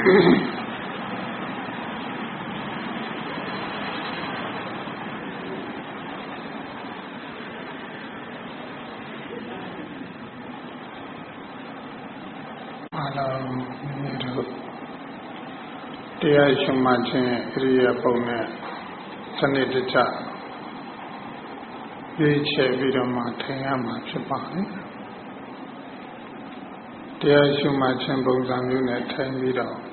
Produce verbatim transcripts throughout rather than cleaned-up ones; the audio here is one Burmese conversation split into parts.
တရားရှုမှတ်ခြင်းအရိယာပုံနဲ့စနစ်တကျရွေးချယ်ပြီးတော့မှထိုင်ရမှာဖြစ်ပါတယ်။တရားရှုမှတ်ခြင်းပုံစံမျိုးနဲ့ထိုင်ပြီးတော့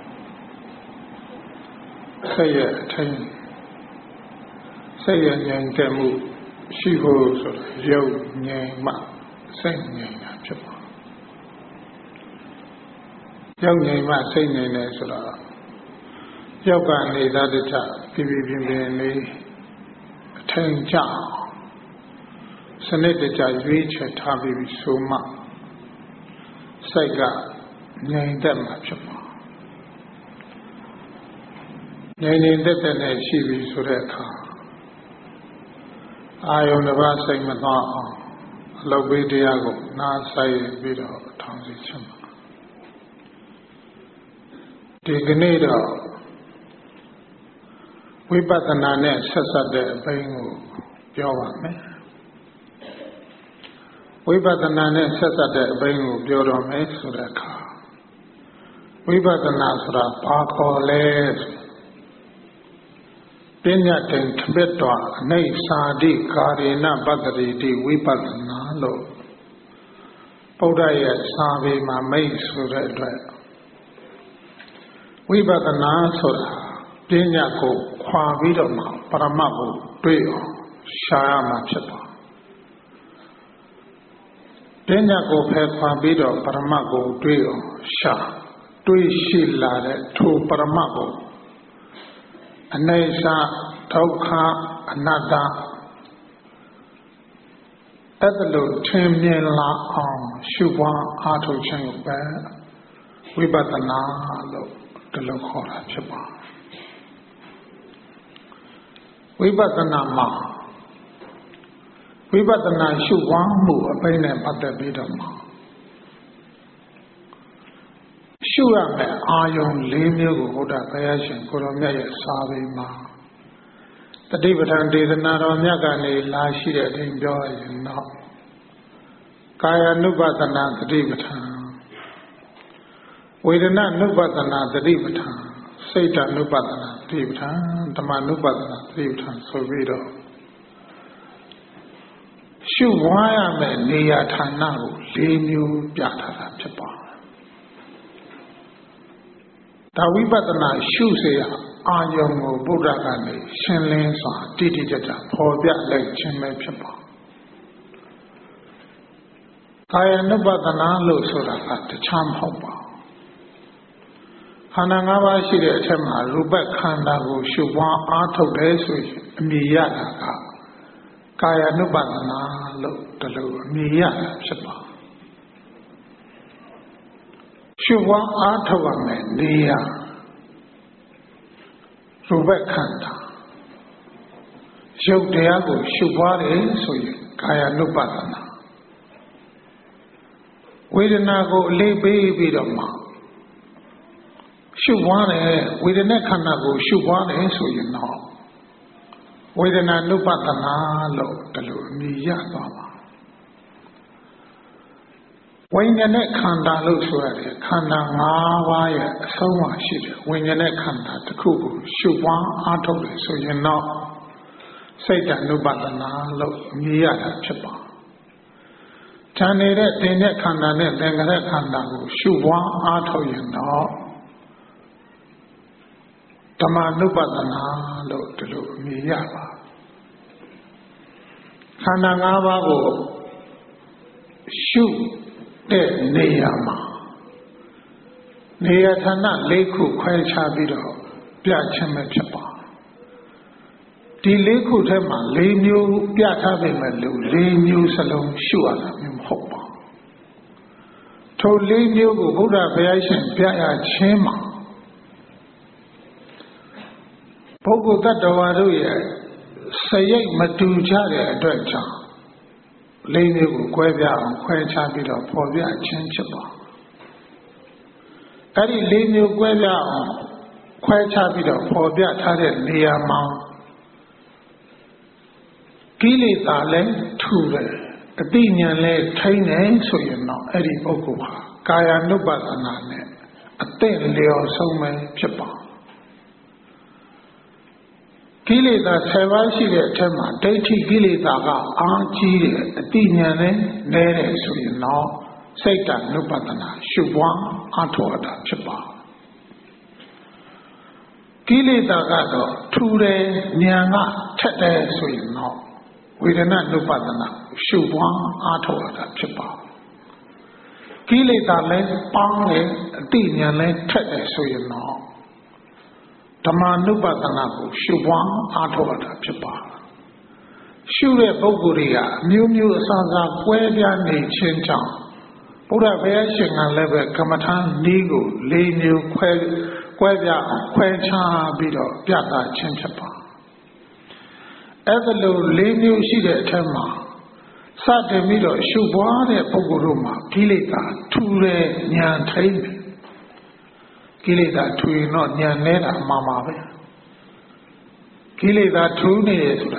ဆက်ရအထိုင်ဆက်ရဉာဏ်တက်မှုရှိဖို့ဆိုတော့ရုပ်ဉာဏ်မှစိတ်ဉာဏ်တာဖြစ်ပါတယ်။ရုပ်ဉာဏ်မှစိတ်ဉာဏ်နဲ့ဆိုတော့ယောက်ကနေသာတထပြပြပြပြလေးအထင်ကြစနစ်တကျရွေးချယ်ထားပြီးဆိုမှစိတ်ကငြိမ်သက်မှာဖြစ်ပါငြိမ်ငြိမ်သက်သက်နဲ့ရှိပြီဆိုတဲ့အခါအာယုန်တစ်ပါးစိတ်မသွားအောင်အလုပ်ပေးတရားကိုနားဆိုင်ပြီးတော့ထောင်စီချင်ပါဒီကနေ့တော့ဝိပဿနာနဲ့ဆက်ဆက်တဲ့အပိုင်းကိုပြောပါမယ်ဝိပဿနာနဲ့ဆက်ဆက်တဲ့အပိုင်းကိုပြောတော့မယ်ဆိုတဲ့အခါဝိပဿနာဆိုတာဘာခေါ်လဲပညာတိန်သဘက်တော်အနိစ္စာတိကာရေနပတ္တိတိဝိပဿနာလို့ဗုဒ္ဓရဲ့စာပေမှာမိတ်ဆိုတဲ့အတွက်ဝိပဿနာဆိုတာပညာကိုခွာပြီးတော့မှပရမတ်ကိုတွေ့အောင်ရှားရမှာဖြစ်ပါပညာကိုဖယ်ခွာပြီးတော့ပရမတ်ကိုတွေ့အောင်ရှားတွေ့ရှိလာတဲ့ထိုပရမတ်ကိုအနိစ္စဒုက္ခအနတ္တအဲ့ဒါလို့ထင်မြင်လာအောင်ရှုပွားအားထုတ်ခြင်းကိုပဲဝိပဿနာလို့ဒီလိုခေါ်တာဖြစ်ပါဝိပဿနာမှာဝိပဿနာရှုပွားမှုအပိုင်းနဲ့ပတ်သက်ပြီးတော့မှာရှုရမယ်အာယုံ၄မျိုးကိုဘုရားဘုရားရှင်ကိုရောမြတ်ရဲ့စာပေမှာတတိပဋ္ဌာန်ဒေသနာတော်မြတ်ကနေလာရှိတဲ့အတိုင်းပြောရရင်တော့ကာယ ानु ပသနာတတိပဋ္ဌာန်ဝေဒနာ ानु ပသနာတတိပဋ္ဌာန်စိတ် ानु ပသနာတတိပဋ္ဌာန်ဓမ္မ ानु ပသနာတတိပဋ္ဌာန်ဆိုပြီးတော့ရှုဝါရမယ်နေရာဌာနကို၄မျိုးပြထားတာဖြစ်ပါတယ်ဒါဝိပဿနာရှုเสียအာယုံကိုဗုဒ္ဓကနေရှင်းလင်းစွာတိတိကျကျပေါ်ပြလိုက်ခြင်းပဲဖြစ်ပါကာယ ानु ပသနာလို့ဆိုတာကတခြားမဟုတ်ပါခန္ဓာ၅ပါးရှိတဲ့အထက်မှာရူပခန္ဓာကိုရှုပွားအားထုတ်တယ်ဆိုရင်အမြင်ရတာကကာယ ानु ပသနာလို့ဒီလိုအမြင်ရတာဖြစ်ပါရှုပွားအားထုတ်ရမယ်နေရာရူပခန္ဓာရုပ်တရားကိုရှုပွားတယ်ဆိုရင်ကာယ ानु ပသနာဝေဒနာကိုအလေးပေးပြီးတော့မှရှုပွားတယ်ဝေဒနာခန္ဓာကိုရှုပွားတယ်ဆိုရင်တော့ဝေဒနာ ानु ပသနာလို့ဒီလိုအမည်ရသွားပါဝိညာဉ်နဲ့ခန္ဓာလို့ဆိုရတယ်ခန္ဓာ၅ပါးရဲ့အဆုံးအရှိတယ်ဝိညာဉ်နဲ့ခန္ဓာတစ်ခုကိုရှုပွားအားထုတ်တယ်ဆိုရင်တော့စိတ် ानु ပသနာလို့အမည်ရတာဖြစ်ပါဉာဏ်နေတဲ့တင်တဲ့ခန္ဓာနဲ့သင်္ခါရခန္ဓာကိုရှုပွားအားထုတ်ရင်တော့ဓမ္မ ानु ပသနာလို့ဒီလိုအမည်ရပါခန္ဓာ၅ပါးကိုရှုတဲ့နေရာမှာနေရာဌာန၄ခုခွဲခြားပြီးတော့ပြခြင်းပဲဖြစ်ပါဒီ၄ခုထဲမှာ၄မျိုးပြထားပေမဲ့လို့၄မျိုးစလုံးရှုရတာမျိုးမဟုတ်ပါထို၄မျိုးကိုဘုရားဘုရားရှင်ပြရခြင်းမှာပုဂ္ဂိုလ်တ attva တို့ရဲ့စရိတ်မတူကြတဲ့အတွက်ကြောင့်လေးမျိုးကိုကွဲပြားအောင်ခွဲခြားပြီးတော့ပေါ်ပြခြင်းဖြစ်ပါအဲ့ဒီလေးမျိုးကွဲပြားအောင်ခွဲခြားပြီးတော့ပေါ်ပြထားတဲ့နေရာမှာကိလေသာလည်းထူတယ်အတိညာဉ်လည်းထိန်းတယ်ဆိုရင်တော့အဲ့ဒီပုဂ္ဂိုလ်ဟာကာယ ानु ပသနာနဲ့အသင့်လျော်ဆုံးပဲဖြစ်ပါကိလေသာဆယ်ပါးရှိတဲ့အထက်မှာဒိဋ္ဌိကိလေသာကအားကြီးတယ်အတိညာဉ်လည်းနည်းတယ်ဆိုရင်တော့စိတ်တ ानु ပသနာရှုပွားအားထုတ်ရတာဖြစ်ပါကိလေသာကတော့ထူတယ်ဉာဏ်ကထက်တယ်ဆိုရင်တော့ဝေဒနာ ानु ပသနာရှုပွားအားထုတ်ရတာဖြစ်ပါကိလေသာလည်းပေါင်းတယ်အတိညာဉ်လည်းထက်တယ်ဆိုရင်တော့ဓမ္မ ानु ပသနာကိုရှုပွားအားထုတ်ရတာဖြစ်ပါရှုတဲ့ပုဂ္ဂိုလ်တွေကအမျိုးမျိုးအစားစားကွဲပြားနေခြင်းကြောင့်ဘုရားဘုရားရှင်ကလည်းပဲကမ္မထာနည်းကိုလေးမျိုးခွဲကွဲပြားခွဲခြားပြီးတော့ပြသခြင်းဖြစ်ပါအဲ့ဒါလိုလေးမျိုးရှိတဲ့အထက်မှာစတင်ပြီးတော့ရှုပွားတဲ့ပုဂ္ဂိုလ်တို့မှာကိလေသာထူတဲ့ဉာဏ်ထိန်းတယ်ကိလေသာထူရင်တော့ဉာဏ်နေတာအမှန်ပါပဲကိလေသာထူနေတယ်ဆိုတာ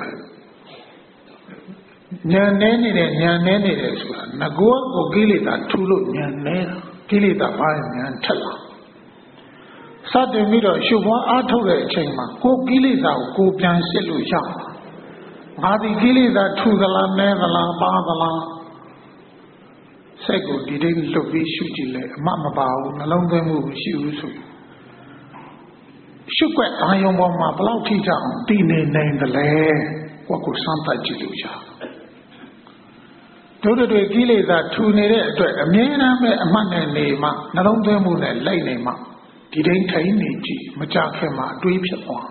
ဉာဏ်နေနေတယ်ဉာဏ်နေနေတယ်ဆိုတာငကောကိုကိလေသာထူလို့ဉာဏ်နေတာကိလေသာဘာဉာဏ်ထက်လာစတင်ပြီးတော့ရှုပွားအားထုတ်တဲ့အချိန်မှာကိုကိလေသာကိုကိုပြန်စစ်လို့ရငါဒီကိလေသာထူသလားနဲသလားပါသလားစိတ်ကိုဒီတိုင်းလွတ်ပြီးရှုကြည့်လိုက်အမှမပါဘူးနှလုံးသွင်းမှုမရှိဘူးဆိုရင်ရှုွက်အာယုံပေါ်မှာဘလောက်ထိကြအောင်တည်နေနိုင်တယ်လဲကိုကိုစမ်းသပ်ကြည့်လို့ရတို့တွေကိလေသာထူနေတဲ့အတွက်အမြဲတမ်းပဲအမှတ်နဲ့နေမှနှလုံးသွင်းမှုနဲ့လိုက်နေမှဒီတိုင်းထိုင်နေကြည့်မကြခင်မှာအတွေးဖြစ်သွား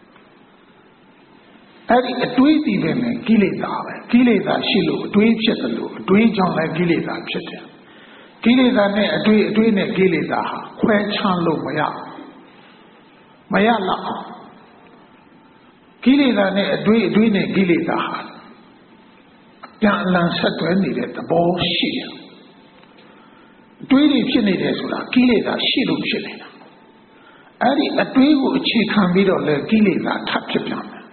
အဲ့ဒီအတွေးတည်ပဲနဲ့ကိလေသာပဲကိလေသာရှိလို့အတွေးဖြစ်တယ်လို့အတွေးကြောင့်လည်းကိလေသာဖြစ်တယ်ကိလေသာနဲ့အတွေးအတွေးနဲ့ကိလေသာဟာခွဲခြားလို့မရမရလောက်ကိလေသာနဲ့အတွေးအတွေးနဲ့ကိလေသာဟာပြန်အလံဆက်တွဲနေတဲ့သဘောရှိတယ်အတွေးတွေဖြစ်နေတယ်ဆိုတာကိလေသာရှိလို့ဖြစ်နေတာအဲ့ဒီအတွေးကိုအခြေခံပြီးတော့လည်းကိလေသာထပ်ဖြစ်ပြန်တယ်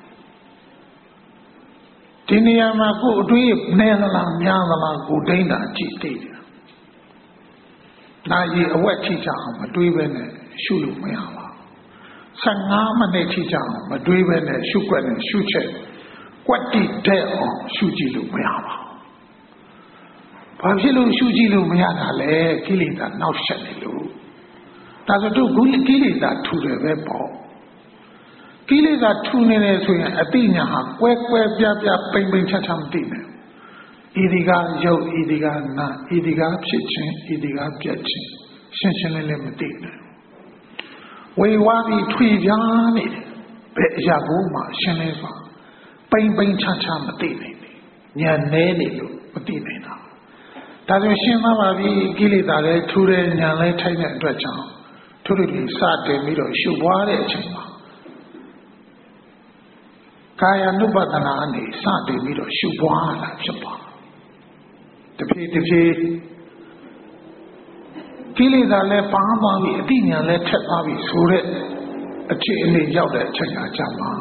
ဒီနေရာမှာကိုယ်အတွေးနဲသလားများသလားကိုယ်ဒိန်းတာကြည့်သိတယ်။နာရီအဝက်ထိကြအောင်မတွေးပဲနဲ့ရှုလို့မရပါဘူး။ဆယ်ငါးမိနစ်ထိကြအောင်မတွေးပဲနဲ့ရှုွက်နဲ့ရှုချက်ကွက်တိတဲ့အောင်ရှုကြည့်လို့မရပါဘူး။ဘာဖြစ်လို့ရှုကြည့်လို့မရတာလဲကိလေသာနောက်ဆက်နေလို့ဒါဆိုတို့ကိလေသာထူတယ်ပဲပေါ့ကိလေသာထူနေတယ်ဆိုရင်အတိညာဟာကွဲကွဲပြားပြားပိန်ပိန်ချာချာမသိနဲ့ဤဒီကရုပ်ဤဒီကနာဤဒီကဖြစ်ခြင်းဤဒီကပြတ်ခြင်းရှင်းရှင်းလင်းလင်းမသိနဲ့ဝေဝါးပြီးထွေပြားနေတယ်ဘယ်အရာကိုမှရှင်းလင်းစွာပိန်ပိန်ချာချာမသိနိုင်ဘူးဉာဏ်နဲနေလို့မသိနိုင်တာဒါဆိုရှင်းသွားပါပြီကိလေသာလည်းထူတယ်ဉာဏ်လည်းထိုက်တဲ့အတွက်ကြောင့်ထူးထူးလေးစတင်ပြီးတော့ရှုပွားတဲ့အချိန်မှာကာယ ानु ပသနာအနေစတင်ပြီးတော့ရှုပွားလာဖြစ်ပါတဖြည်းတဖြည်းကိလေသာလည်းပါသွားပြီအတိညာဉ်လည်းထက်သွားပြီဆိုတဲ့အခြေအနေရောက်တဲ့အချိန်အကြာမှာ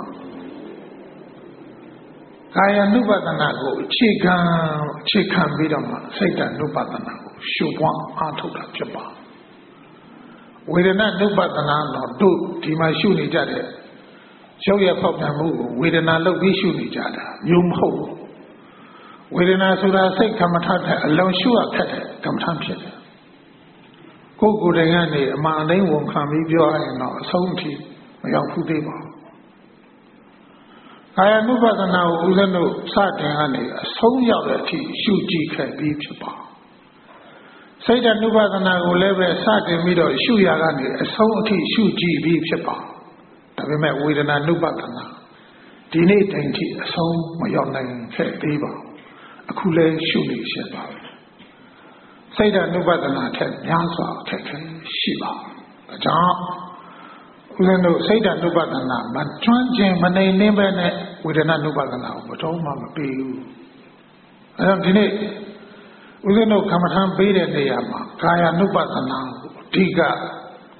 ကာယ ानु ပသနာကိုအခြေခံအခြေခံပြီးတော့မှစိတ်တ ानु ပသနာကိုရှုပွားအားထုတ်တာဖြစ်ပါဝေဒနာ ानु ပသနာတော့တို့ဒီမှာရှုနေကြတဲ့ရုပ်ရဖောက်ပြန်မှုကိုဝေဒနာလုပ်ပြီးရှုနေကြတာမျိုးမဟုတ်ဘူးဝေဒနာဆိုတာစိတ်ကမ္မထတဲ့အလုံးရှုရခက်တဲ့ကမ္မထဖြစ်တယ်ကိုယ်ကိုယ်တိုင်ကနေအမှန်တိုင်းဝန်ခံပြီးပြောရရင်တော့အဆုံးအထိမရောက်ဘူးသေးပါဘူးကာယ ानु ပသနာကိုဦးဇင်းတို့စတင်ကနေအဆုံးရောက်တဲ့အထိရှုကြည့်ခဲ့ပြီးဖြစ်ပါစိတ်တ ानु ပသနာကိုလည်းပဲစတင်ပြီးတော့ရှုရကနေအဆုံးအထိရှုကြည့်ပြီးဖြစ်ပါဒါပေမဲ့ဝေဒနာ ानु ပသနာဒီနေ့တိုင်ထိအဆုံးမရောက်နိုင်ခဲ့သေးပါဘူးအခုလည်းရှုနေရှိပါဘူးစိတ်ဓာတ် ानु ပသနာထက်များစွာအခက်ခဲရှိပါဘူးဒါကြောင့်ဦးဇင်းတို့စိတ်ဓာတ် ानु ပသနာမကျွမ်းကျင်မနေနှင်းပဲနဲ့ဝေဒနာ ानु ပသနာကိုမတော်မှမပေးဘူးအဲဒါဒီနေ့ဦးဇင်းတို့ကမ္မထံပေးတဲ့နေရာမှာကာယ ानु ပသနာကိုအဓိက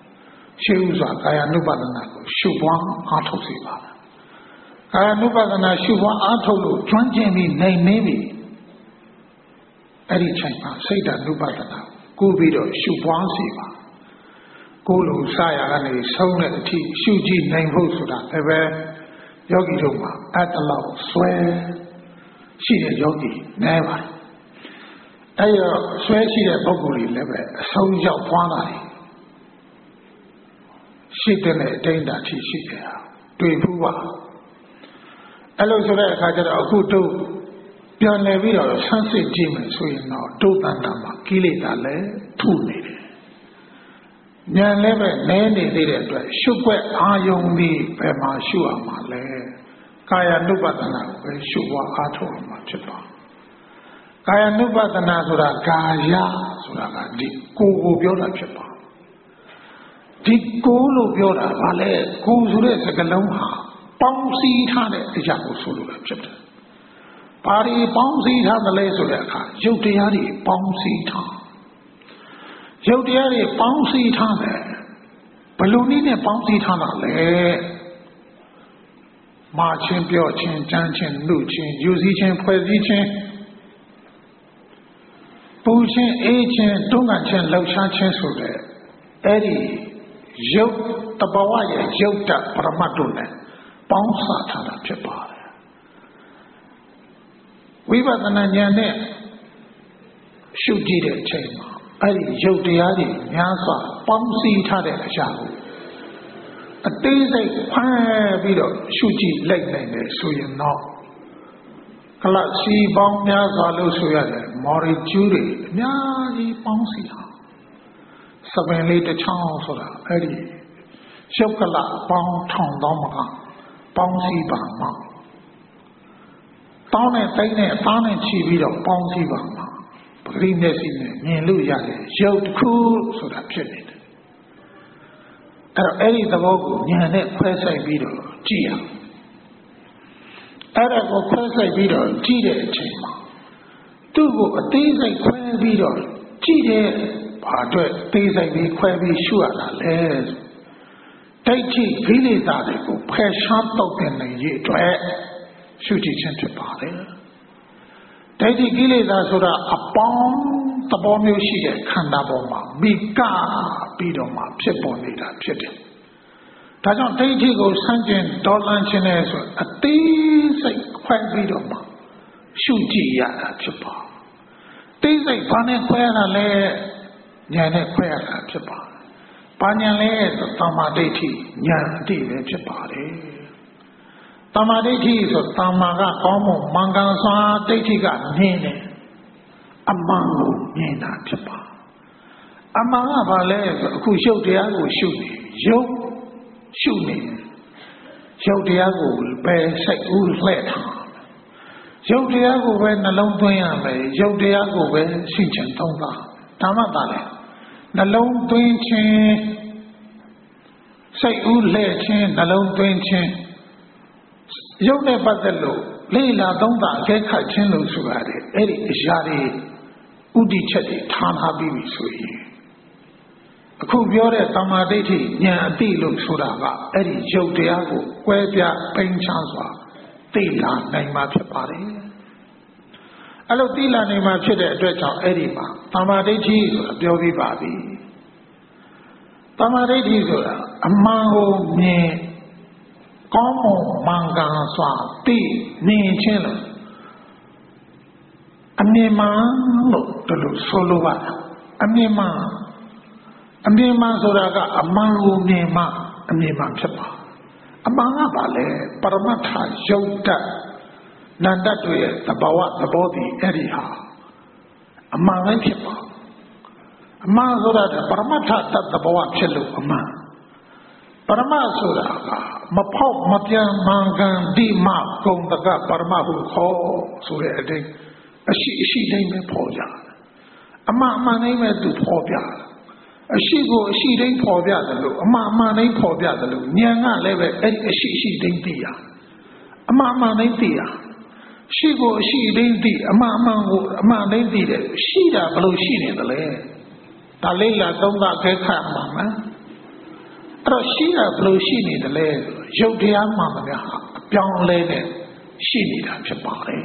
ရှေးဥစွာကာယ ानु ပါဒနာကိုရှုပွားအားထုတ်စေပါကာယ ानु ပါဒနာရှုပွားအားထုတ်လို့ကျွမ်းကျင်ပြီးနိုင်နေပြီအဲ့ဒီချိန်မှာစိတ်ဓာတ် ानु ပါဒနာကိုပြီးတော့ရှုပွားစေပါကိုယ်လိုစရကနေဆုံးတဲ့အထိရှုကြည့်နိုင်ဖို့ဆိုတာလည်းပဲယောဂီတို့မှာအတ္တလောက်ဆွဲရှိတဲ့ယောဂီနည်းပါတယ်အဲ့တော့ဆွဲရှိတဲ့ပုဂ္ဂိုလ်တွေလည်းပဲအဆုံးရောက်သွားတာရှိတဲ့အတိုင်းတာထိရှိတယ်တွေ့ဘူးပါအဲ့လိုဆိုတဲ့အခါကျတော့အခုတို့ပြန်လည်ပြီးတော့ဆန်းစစ်ကြည့်မယ်ဆိုရင်တော့ဒုတန်တာမှာကိလေသာလည်းထုနေတယ်ဉာဏ်လည်းပဲနည်းနေသေးတဲ့အတွက်ရှုွက်အာယုံပြီးဘယ်မှာရှုရမှာလဲကာယ ानु ပါဒနာကိုပဲရှုပွားအားထုတ်ရမှာဖြစ်ပါကာယ ानु ပါဒနာဆိုတာကာယဆိုတာကဒီကိုယ်ကိုပြောတာဖြစ်ပါဒီကိုယ်လို့ပြောတာဗာလဲကိုယ်ဆိုတဲ့စကားလုံးဟာပေါင်းစည်းထားတဲ့အရာကိုဆိုလိုတာဖြစ်တယ်ဘာတွေပေါင်းစည်းထားသလဲဆိုတဲ့အခါရုပ်တရားတွေပေါင်းစည်းထားရုပ်တရားတွေပေါင်းစည်းထားတယ်ဘယ်လိုနည်းနဲ့ပေါင်းစည်းထားတာလဲမာချင်းပြောချင်းကြမ်းချင်းနှုတ်ချင်းယူစည်းချင်းဖွဲ့စည်းချင်းပူချင်းအေးချင်းတွန်းကန်ချင်းလှုပ်ရှားချင်းဆိုတဲ့အဲ့ဒီရုပ်တဘာဝရဲ့ရုပ်တပရမတ်တို့နဲ့ပေါင်းစပ်ထားတာဖြစ်ပါတယ်ဝိပဿနာဉာဏ်နဲ့ရှုကြည့်တဲ့အချိန်မှာအဲ့ဒီရုပ်တရားတွေများစွာပေါင်းစည်းထားတဲ့အရာကိုအသေးစိတ်ဖမ်းပြီးတော့ရှုကြည့်လိုက်နိုင်တယ်ဆိုရင်တော့ကလစီပေါင်းများစွာလို့ဆိုရတယ်မော်ရီကျူးတွေအများကြီးပေါင်းစည်းထားစပင်လေးတစ်ချောင်းဆိုတာအဲ့ဒီရုပ်ကလပေါင်းထောင်သောမှာပေါင်းစည်းပါမှာတောင်းနဲ့တိုင်းနဲ့သားနဲ့ချီပြီးတော့ပေါင်းစည်းပါမှာပဂရိမျက်စိနဲ့မြင်လို့ရတယ်ရုပ်တစ်ခုဆိုတာဖြစ်နေတယ်အဲ့တော့အဲ့ဒီသဘောကိုဉာဏ်နဲ့ခွဲဆိုင်ပြီးတော့ကြည့်ရအဲ့ဒါကိုခွဲဆိုင်ပြီးတော့ကြည့်တဲ့အချိန်မှာသူ့ကိုအသေးစိတ်ခွဲပြီးတော့ကြည့်တဲ့ဘာအတွက်သေးစိတ်ပြီးခွဲပြီးရှုရတာလဲတိုက်ကြည့်ကိလေသာတွေကိုဖယ်ရှားတော့တဲ့နေရအတွက်ရှုကြည့်ခြင်းဖြစ်ပါတယ်တိုက်ကြည့်ကိလေသာဆိုတာအပေါင်းသဘောမျိုးရှိတဲ့ခန္ဓာပေါ်မှာမိကပြီးတော့မှဖြစ်ပေါ်နေတာဖြစ်တယ်ဒါကြောင့်ဒိဋ္ဌိကိုဆန့်ကျင်ဒေါ်လန့်ခြင်းနဲ့ဆိုအသေးစိတ်ခွဲပြီးတော့မှရှုကြည့်ရတာဖြစ်ပါသေးစိတ်ဘာနဲ့ခွဲရတာလဲဉာဏ်နဲ့ခွဲရတာဖြစ်ပါဘာဉာဏ်လဲဆိုသမာဓိဋ္ဌိဉာဏ်အတိပဲဖြစ်ပါတယ်သမာဓိဋ္ဌိဆိုသမာကကောင်းမှုမင်္ဂန်စွာဒိဋ္ဌိကမြင်တယ်အမှန်ကိုမြင်တာဖြစ်ပါအမှန်ကဘာလဲဆိုအခုရုပ်တရားကိုရှုနေရုပ်ရှုနေရုပ်တရားကိုပဲစိတ်ဦးလှဲ့ထားရုပ်တရားကိုပဲနှလုံးသွင်းရမယ်ရုပ်တရားကိုပဲရှိချင်သုံးတာဒါမှသာလေနှလုံးသွင်းခြင်းစိတ်ဦးလှဲ့ခြင်းနှလုံးသွင်းခြင်းရုပ်နဲ့ပတ်သက်လို့လေ့လာသုံးတာအကဲခတ်ခြင်းလို့ဆိုရတယ်အဲ့ဒီအရာတွေဥဒိချက်တွေထားထားပြီးပြီဆိုရင်အခုပြောတဲ့သမာဓိဋ္ဌိဉာဏ်အတိလို့ဆိုတာကအဲ့ဒီရုပ်တရားကိုကွဲပြားပိန်းချစွာသိလာနိုင်မှာဖြစ်ပါတယ်အဲ့လိုသိလာနိုင်မှာဖြစ်တဲ့အတွက်ကြောင့်အဲ့ဒီမှာသမာဓိဋ္ဌိဆိုတာပြောပြီးပါပြီသမာဓိဋ္ဌိဆိုတာအမှန်ကိုမြင်ကောင်းမွန်မှန်ကန်စွာသိမြင်ခြင်းလို့အမြင်မှန်လို့ဒီလိုဆိုလိုပါအမြင်မှန်အမြင်မှန်ဆိုတာကအမှန်ကိုမြင်မှအမြင်မှန်ဖြစ်ပါအမှန်ကပါလေပရမတ္ထယုတ်တနန္တတို့ရဲ့သဘာဝသဘောတည်အဲ့ဒီဟာအမှန်ပဲဖြစ်ပါအမှန်ဆိုတာကပရမတ္ထတသဘောဖြစ်လို့အမှန်ပရမဆိုတာကမဖောက်မပြန်မှန်ကန်ဒီမဂုံတကပရမဟုခေါ်ဆိုတဲ့အတိတ်အရှိအရှိတိုင်းပဲပေါ်ကြတယ်အမှန်အမှန်တိုင်းပဲသူပေါ်ပြတယ်အရှိကိုအရှိတိုင်းပေါ်ပြတယ်လို့အမှန်အမှန်တိုင်းပေါ်ပြတယ်လို့ဉာဏ်ကလည်းပဲအဲ့ဒီအရှိအရှိတိုင်းသိရအမှန်အမှန်တိုင်းသိရရှိကိုအရှိတိုင်းသိအမှန်အမှန်ကိုအမှန်တိုင်းသိတယ်ရှိတာဘယ်လိုရှိနေသလဲဒါလေးလာသုံးတာခဲခါမှာမတော့ရှိတာဘယ်လိုရှိနေတယ်လဲရုပ်တရားမှန်သမျှဟာအပြောင်းလဲနဲ့ရှိနေတာဖြစ်ပါတယ်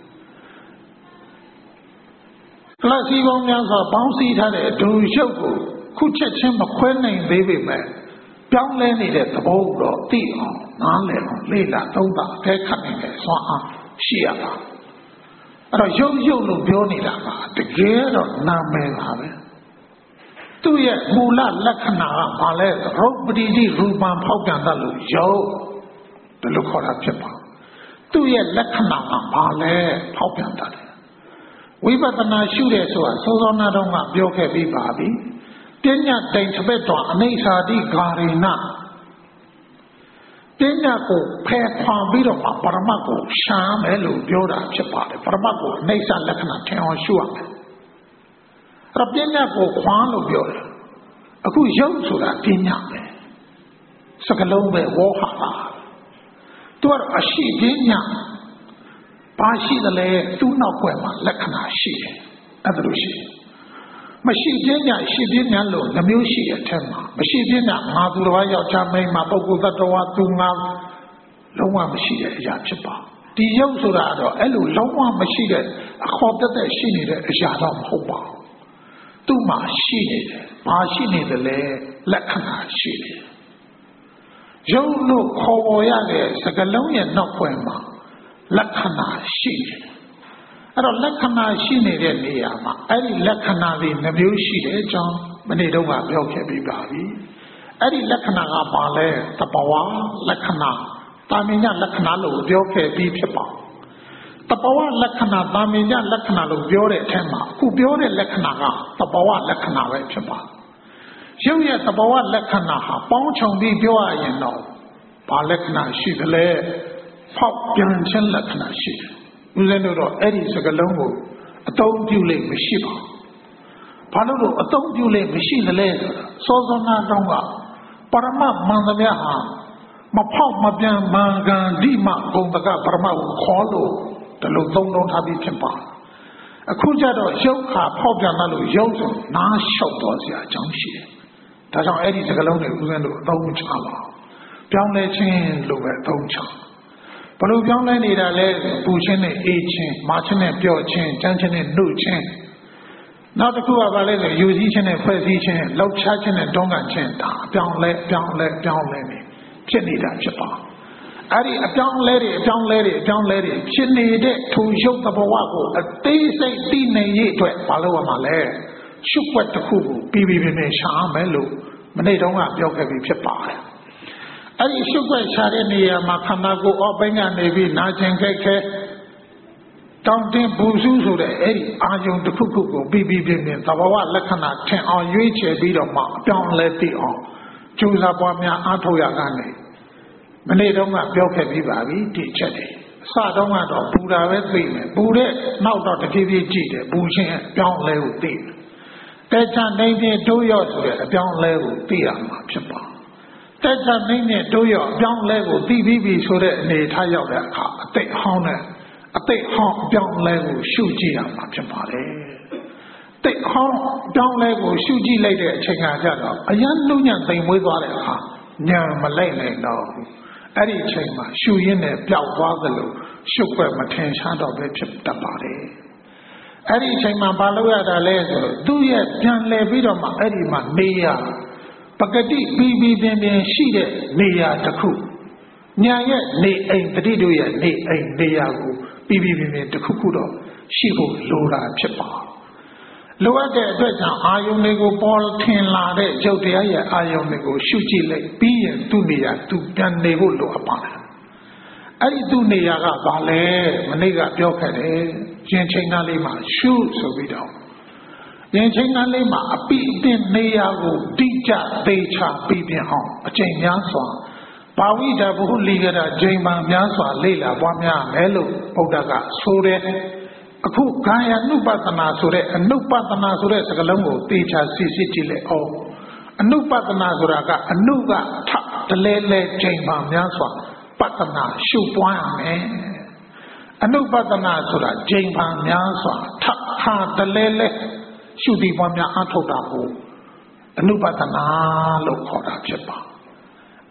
ကလစီပေါင်းများစွာပေါင်းစည်းထားတဲ့ဒုရုပ်ကိုခုချက်ချင်းမခွဲနိုင်သေးပေမဲ့ပြောင်းလဲနေတဲ့သဘောတော့သိအောင်နားလည်အောင်လေ့လာသုံးသပ်အထက်ခတ်နေတဲ့စွမ်းအားရှိရပါအဲ့တော့ရုပ်ရုပ်လို့ပြောနေတာကတကယ်တော့နာမည်ပါပဲသူ့ရဲ့မူလလက္ခဏာကဘာလဲရုပ်ပတိတိရူပံဖောက်ပြန်တတ်လို့ရုပ်ဒီလိုခေါ်တာဖြစ်ပါသူ့ရဲ့လက္ခဏာကဘာလဲဖောက်ပြန်တတ်တယ်ဝိပဿနာရှုတဲ့ဆိုတာစောစောနာတော့ကပြောခဲ့ပြီးပါပြီပညာတိမ်တစ်ပတ်တော်အနိစ္စတိဂါရိဏပညာကိုဖယ်ခွာပြီးတော့ပရမတ်ကိုရှာမယ်လို့ပြောတာဖြစ်ပါတယ်ပရမတ်ကိုအနိစ္စလက္ခဏာထင်အောင်ရှုရမယ်အဲ့ပညာကိုခွာလို့ပြောတယ်အခုရုပ်ဆိုတာပညာပဲစကလုံးပဲဝေါဟာတာသူကအရှိပညာဘာရှိတယ်လဲသူ့နောက်ွယ်မှာလက္ခဏာရှိတယ်အဲ့ဒါလို့ရှိတယ်မရှိပညာရှိပညာလို့နှမျိုးရှိတဲ့အထက်မှာမရှိပညာငါသူတစ်ပါးယောက်ျားမိန်းမပုဂ္ဂိုလ်သတ္တဝါသူငါလုံးဝမရှိတဲ့အရာဖြစ်ပါဒီရုပ်ဆိုတာတော့အဲ့လိုလုံးဝမရှိတဲ့အခေါ်တက်တဲ့ရှိနေတဲ့အရာတော့မဟုတ်ပါဘူးသူ့မှာရှိနေတယ်ဘာရှိနေတယ်လဲလက္ခဏာရှိတယ်ရုပ်လို့ခေါ်ပေါ်ရတဲ့စကလုံးရဲ့နောက်ွယ်မှာလက္ခဏာရှိတယ်အဲ့တော့လက္ခဏာရှိနေတဲ့နေရာမှာအဲ့ဒီလက္ခဏာတွေနှမျိုးရှိတဲ့အကြောင်းမနေ့တုန်းကပြောခဲ့ပြီးပါပြီအဲ့ဒီလက္ခဏာကဘာလဲသဘာဝလက္ခဏာတာမင်ညလက္ခဏာလို့ပြောခဲ့ပြီးဖြစ်ပါသဘာဝလက္ခဏာတာမင်ညလက္ခဏာလို့ပြောတဲ့အထက်မှာအခုပြောတဲ့လက္ခဏာကသဘာဝလက္ခဏာပဲဖြစ်ပါရုပ်ရဲ့သဘာဝလက္ခဏာဟာပေါင်းခြုံပြီးပြောရရင်တော့ဘာလက္ခဏာရှိသလဲဖောက်ပြန်ခြင်းလက္ခဏာရှိတယ်ဦးဇင်းတို့တော့အဲ့ဒီစကလုံးကိုအသုံးပြုလိမ့်မရှိပါဘူးဘာလို့လို့အသုံးပြုလိမ့်မရှိသလဲဆိုတာစောစောနာတောင်းကပရမတ်မှန်သမျှဟာမဖောက်မပြန်မှန်ကန်ဒီမှဂုံတကပရမတ်ကိုခေါ်လို့ဒီလိုသုံးလုံးထားပြီးဖြစ်ပါအခုကျတော့ရုပ်ခါဖောက်ပြန်လို့ရုပ်ဆိုနားလျှောက်တော်စရာအကြောင်းရှိတယ်ဒါကြောင့်အဲ့ဒီစကလုံးတွေဦးဇင်းတို့အသုံးချပါပြောင်းလဲခြင်းလို့ပဲအသုံးချဘလို့ပြောင်းလဲနေတာလဲပူခြင်းနဲ့အေးခြင်းမာခြင်းနဲ့ပျော့ခြင်းကြမ်းခြင်းနဲ့နှုတ်ခြင်းနောက်တစ်ခုကဘာလဲဆိုယူစည်းခြင်းနဲ့ဖွဲ့စည်းခြင်းလောက်ချခြင်းနဲ့တွန်းကန်ခြင်းဒါအပြောင်းလဲအပြောင်းလဲအပြောင်းလဲနေဖြစ်နေတာဖြစ်ပါအဲ့ဒီအပြောင်းလဲတွေအပြောင်းလဲတွေအပြောင်းလဲတွေဖြစ်နေတဲ့ထူရုပ်သဘောဝကိုအသေးစိတ်သိနေရအတွက်ဘာလို့ရမှာလဲရှုပ်ွက်တစ်ခုကိုပြီးပြီးပြင်းပြင်းရှာမယ်လို့မနေ့တုန်းကပြောခဲ့ပြီးဖြစ်ပါတယ်အဲ့ဒီရှုပ်ွက်ရှာတဲ့နေရာမှာခန္ဓာကိုယ်အောက်ပိုင်းကနေပြီးနာကျင်ကြိုက်ခဲတောင်းတင်ပူစုဆိုတဲ့အဲ့ဒီအာယုံတစ်ခုခုကိုပြီးပြီးပြင်းပြင်းသဘာဝလက္ခဏာထင်အောင်ရွေးချယ်ပြီးတော့မှအပြောင်းလဲသိအောင်ကြိုးစားပွားများအားထုတ်ရကနေမနေ့တုန်းကပြောခဲ့ပြီးပါပြီဒီချက်တွေအစတုန်းကတော့ပူတာပဲသိမယ်ပူတဲ့နောက်တော့တဖြည်းဖြည်းကြည့်တယ်ပူခြင်းအပြောင်းလဲကိုသိတယ်တဲချနေပြီးတိုးရော့ဆိုတဲ့အပြောင်းလဲကိုသိရမှာဖြစ်ပါတက်ချမင်းနဲ့တိုးရော့အပြောင်းလဲကိုသိပြီးပြီဆိုတဲ့အနေထားရောက်တဲ့အခါအသိဟောင်းနဲ့အသိဟောင်းအပြောင်းလဲကိုရှုကြည့်ရမှာဖြစ်ပါတယ်သိဟောင်းအပြောင်းလဲကိုရှုကြည့်လိုက်တဲ့အချိန်ကကြတော့အရန်လုံးညံသိမ်မွေးသွားတဲ့အခါညာမလိုက်နိုင်တော့ဘူးအဲ့ဒီအချိန်မှာရှုရင်းနဲ့ပျောက်သွားသလိုရှုပ်ွက်မထင်ရှားတော့ပဲဖြစ်တတ်ပါတယ်အဲ့ဒီအချိန်မှာဘာလို့ရတာလဲဆိုတော့သူ့ရဲ့ပြန်လဲပြီးတော့မှအဲ့ဒီမှာနေရပကတိပြီးပြီးပြင်းပြင်းရှိတဲ့နေရာတစ်ခုညာရဲ့နေအိမ်တတိတို့ရဲ့နေအိမ်နေရာကိုပြီးပြီးပြင်းပြင်းတစ်ခုခုတော့ရှိဖို့လိုတာဖြစ်ပါလိုအပ်တဲ့အတွက်ကြောင့်အာယုန်တွေကိုပေါ်ထင်လာတဲ့ရုပ်တရားရဲ့အာယုန်တွေကိုရှုကြည့်လိုက်ပြီးရင်သူ့နေရာသူပြန်နေဖို့လိုအပ်ပါတယ်အဲ့ဒီသူ့နေရာကဘာလဲမနေ့ကပြောခဲ့တယ်ရင်ချိန်သားလေးမှာရှုဆိုပြီးတော့ရင်ချိန်သားလေးမှာအပိအတင်းနေရာကိုတိကျသေးချပြီးပြအောင်အချိန်များစွာပါဝိဒဘုဟုလီကရဂျိမ်မှများစွာလေ့လာပွားများမယ်လို့ဘုရားကဆိုတယ်အခုကာယ ानु ပတနာဆိုတဲ့အနုပတနာဆိုတဲ့စကားလုံးကိုသေချာစစ်စစ်ကြည့်လိုက်အောင်အနုပတနာဆိုတာကအနုကထတလဲလဲဂျိမ်မှများစွာပတနာရှုပွားရမယ်အနုပတနာဆိုတာဂျိမ်မှများစွာထခါတလဲလဲရှုတည်ပွားများအထောက်တာကိုအနုပတနာလို့ခေါ်တာဖြစ်ပါ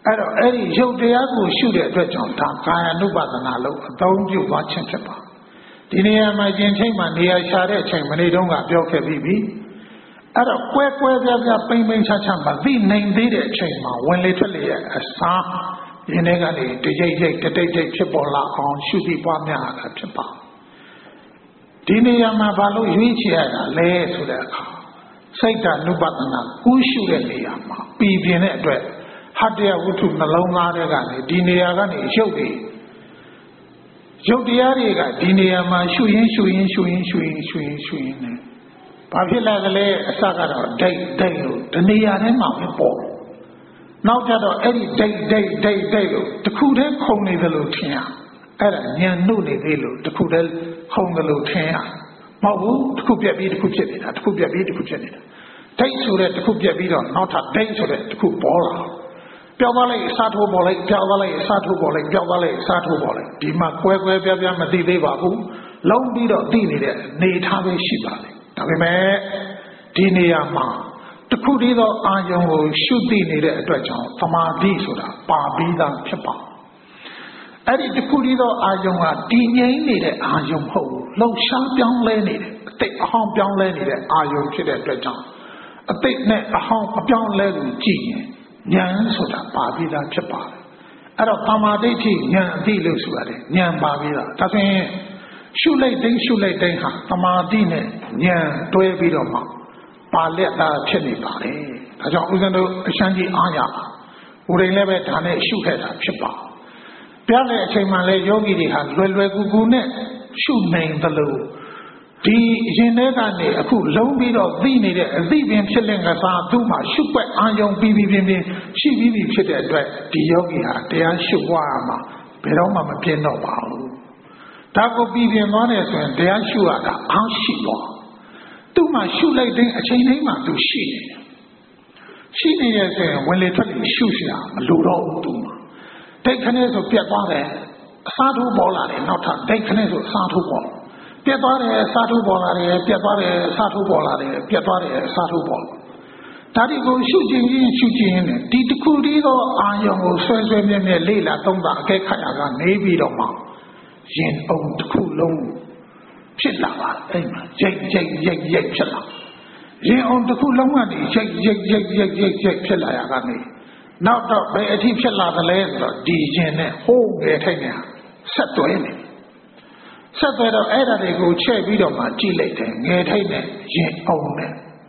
အဲ့တော့အဲ့ဒီရုပ်တရားကိုရှုတဲ့အတွက်ကြောင့်ဒါကာယ ानु ပါဒနာလို့အသုံးပြုသွားခြင်းဖြစ်ပါဒီနေရာမှာရှင်ထိတ်မှာနေရာရှာတဲ့အချိန်မနေ့တုန်းကပြောခဲ့ပြီးပြီအဲ့တော့ကွဲကွဲပြားပြားပိမ့်ပိမ့်ချာချာမသိနိုင်သေးတဲ့အချိန်မှာဝင်လေထွက်လေရဲ့အစားရင်းထဲကနေတကြိတ်ကြိတ်တတိတ်တိတ်ဖြစ်ပေါ်လာအောင်ရှုသိပွားများတာဖြစ်ပါဒီနေရာမှာဘာလို့ရွေးချယ်ရတာလဲဆိုတဲ့အခါစိတ်ဓာတ် ानु ပါဒနာကူးရှုတဲ့နေရာမှာပြည်ပြင်းတဲ့အတွက်ဟတ္တယဝတ္ထုနှလုံးသားတွေကနေဒီနေရာကနေရုပ်တွေရုပ်တရားတွေကဒီနေရာမှာရှုရင်းရှုရင်းရှုရင်းရှုရင်းရှုရင်းရှုရင်းနဲ့ဘာဖြစ်လာသလဲအစကတော့ဒိတ်ဒိတ်လို့ဒီနေရာထဲမှာပဲပေါ်နောက်ကြတော့အဲ့ဒီဒိတ်ဒိတ်ဒိတ်ဒိတ်လို့တခုတည်းခုံနေတယ်လို့ထင်ရအဲ့ဒါညံနှုတ်နေသေးလို့တခုတည်းခုံတယ်လို့ထင်ရမဟုတ်ဘူးတခုပြက်ပြီးတခုဖြစ်နေတာတခုပြက်ပြီးတခုဖြစ်နေတာဒိတ်ဆိုတဲ့တခုပြက်ပြီးတော့နောက်ထပ်ဒိတ်ဆိုတဲ့တခုပေါ်လာပြောင်းသွားလိုက်အစားထိုးပေါ်လိုက်ပြောင်းသွားလိုက်အစားထိုးပေါ်လိုက်ပြောင်းသွားလိုက်အစားထိုးပေါ်လိုက်ဒီမှာကွဲကွဲပြားပြားမသိသေးပါဘူးလုံးပြီးတော့သိနေတဲ့နေထားပဲရှိပါလေဒါပေမဲ့ဒီနေရာမှာတခုတည်းသောအာယုံကိုရှုသိနေတဲ့အတွက်ကြောင့်သမာဓိဆိုတာပါပြီးသားဖြစ်ပါအဲ့ဒီတခုတည်းသောအာယုံကတည်ငြိမ်နေတဲ့အာယုံမဟုတ်ဘူးလှုပ်ရှားပြောင်းလဲနေတယ်အတိတ်အဟောင်းပြောင်းလဲနေတဲ့အာယုံဖြစ်တဲ့အတွက်ကြောင့်အတိတ်နဲ့အဟောင်းအပြောင်းလဲကိုကြည့်ရင်ဉာဏ်ဆိုတာပါပြီးသားဖြစ်ပါတယ်အဲ့တော့သမာဓိဋ္ဌိဉာဏ်အသိလို့ဆိုရတယ်ဉာဏ်ပါပြီးသားဒါဆိုရင်ရှုလိုက်တိုင်းရှုလိုက်တိုင်းဟာသမာဓိနဲ့ဉာဏ်တွဲပြီးတော့မှပါလက်တာဖြစ်နေပါတယ်ဒါကြောင့်ဦးဇင်းတို့အရှမ်းကြီးအားရပါဦးရင်လည်းပဲဒါနဲ့ရှုခဲ့တာဖြစ်ပါပြတဲ့အချိန်မှလည်းယောဂီတွေဟာလွယ်လွယ်ကူကူနဲ့ရှုနိုင်သလိုဒီရင်ထဲကနေအခုလုံးပြီးတော့သိနေတဲ့အသိပင်ဖြစ်လင့်ကစားသူ့မှာရှုွက်အာယုံပြီးပြီးပြင်းပြင်းရှိပြီးပြီဖြစ်တဲ့အတွက်ဒီယောဂီဟာတရားရှုပွားမှာဘယ်တော့မှမပြင်းတော့ပါဘူးဒါကိုပြီးပြင်းသွားတယ်ဆိုရင်တရားရှုရတာအားရှိတော့သူ့မှာရှုလိုက်တဲ့အချိန်တိုင်းမှာသူရှိနေတယ်ရှိနေရဆိုရင်ဝင်လေထွက်လေရှုစရာမလိုတော့ဘူးသူ့မှာဒိတ်ခနဲ့ဆိုပြတ်သွားတယ်အစားထိုးပေါ်လာတယ်နောက်ထပ်ဒိတ်ခနဲ့ဆိုအစားထိုးပေါ်ပြတ်သွားတယ်စားထိုးပေါ်လာတယ်ပြတ်သွားတယ်စားထိုးပေါ်လာတယ်ပြတ်သွားတယ်စားထိုးပေါ်ဒါဒီကိုရှုကျင်ချင်းရှုကျင်ရင်ဒီတစ်ခုတည်းသောအာယုံကိုဆွဲဆွဲမြဲမြဲလေးလာသုံးတာအကဲခတ်ရကနေပြီးတော့မှရင်အောင်တစ်ခုလုံးဖြစ်လာပါအဲ့မှာရိတ်ရိတ်ရိတ်ရိတ်ဖြစ်လာရင်အောင်တစ်ခုလုံးကနေရိတ်ရိတ်ရိတ်ရိတ်ရိတ်ရိတ်ဖြစ်လာရကနေနောက်တော့ဘယ်အထိဖြစ်လာသလဲဆိုတော့ဒီရင်နဲ့ဟိုးငယ်ထိုက်နေဆက်သွဲနေဆက်သွဲတော့အဲ့ဒါတွေကိုချဲ့ပြီးတော့မှကြည့်လိုက်တယ်ငယ်ထိုက်နဲ့ရင်အောင်နဲ့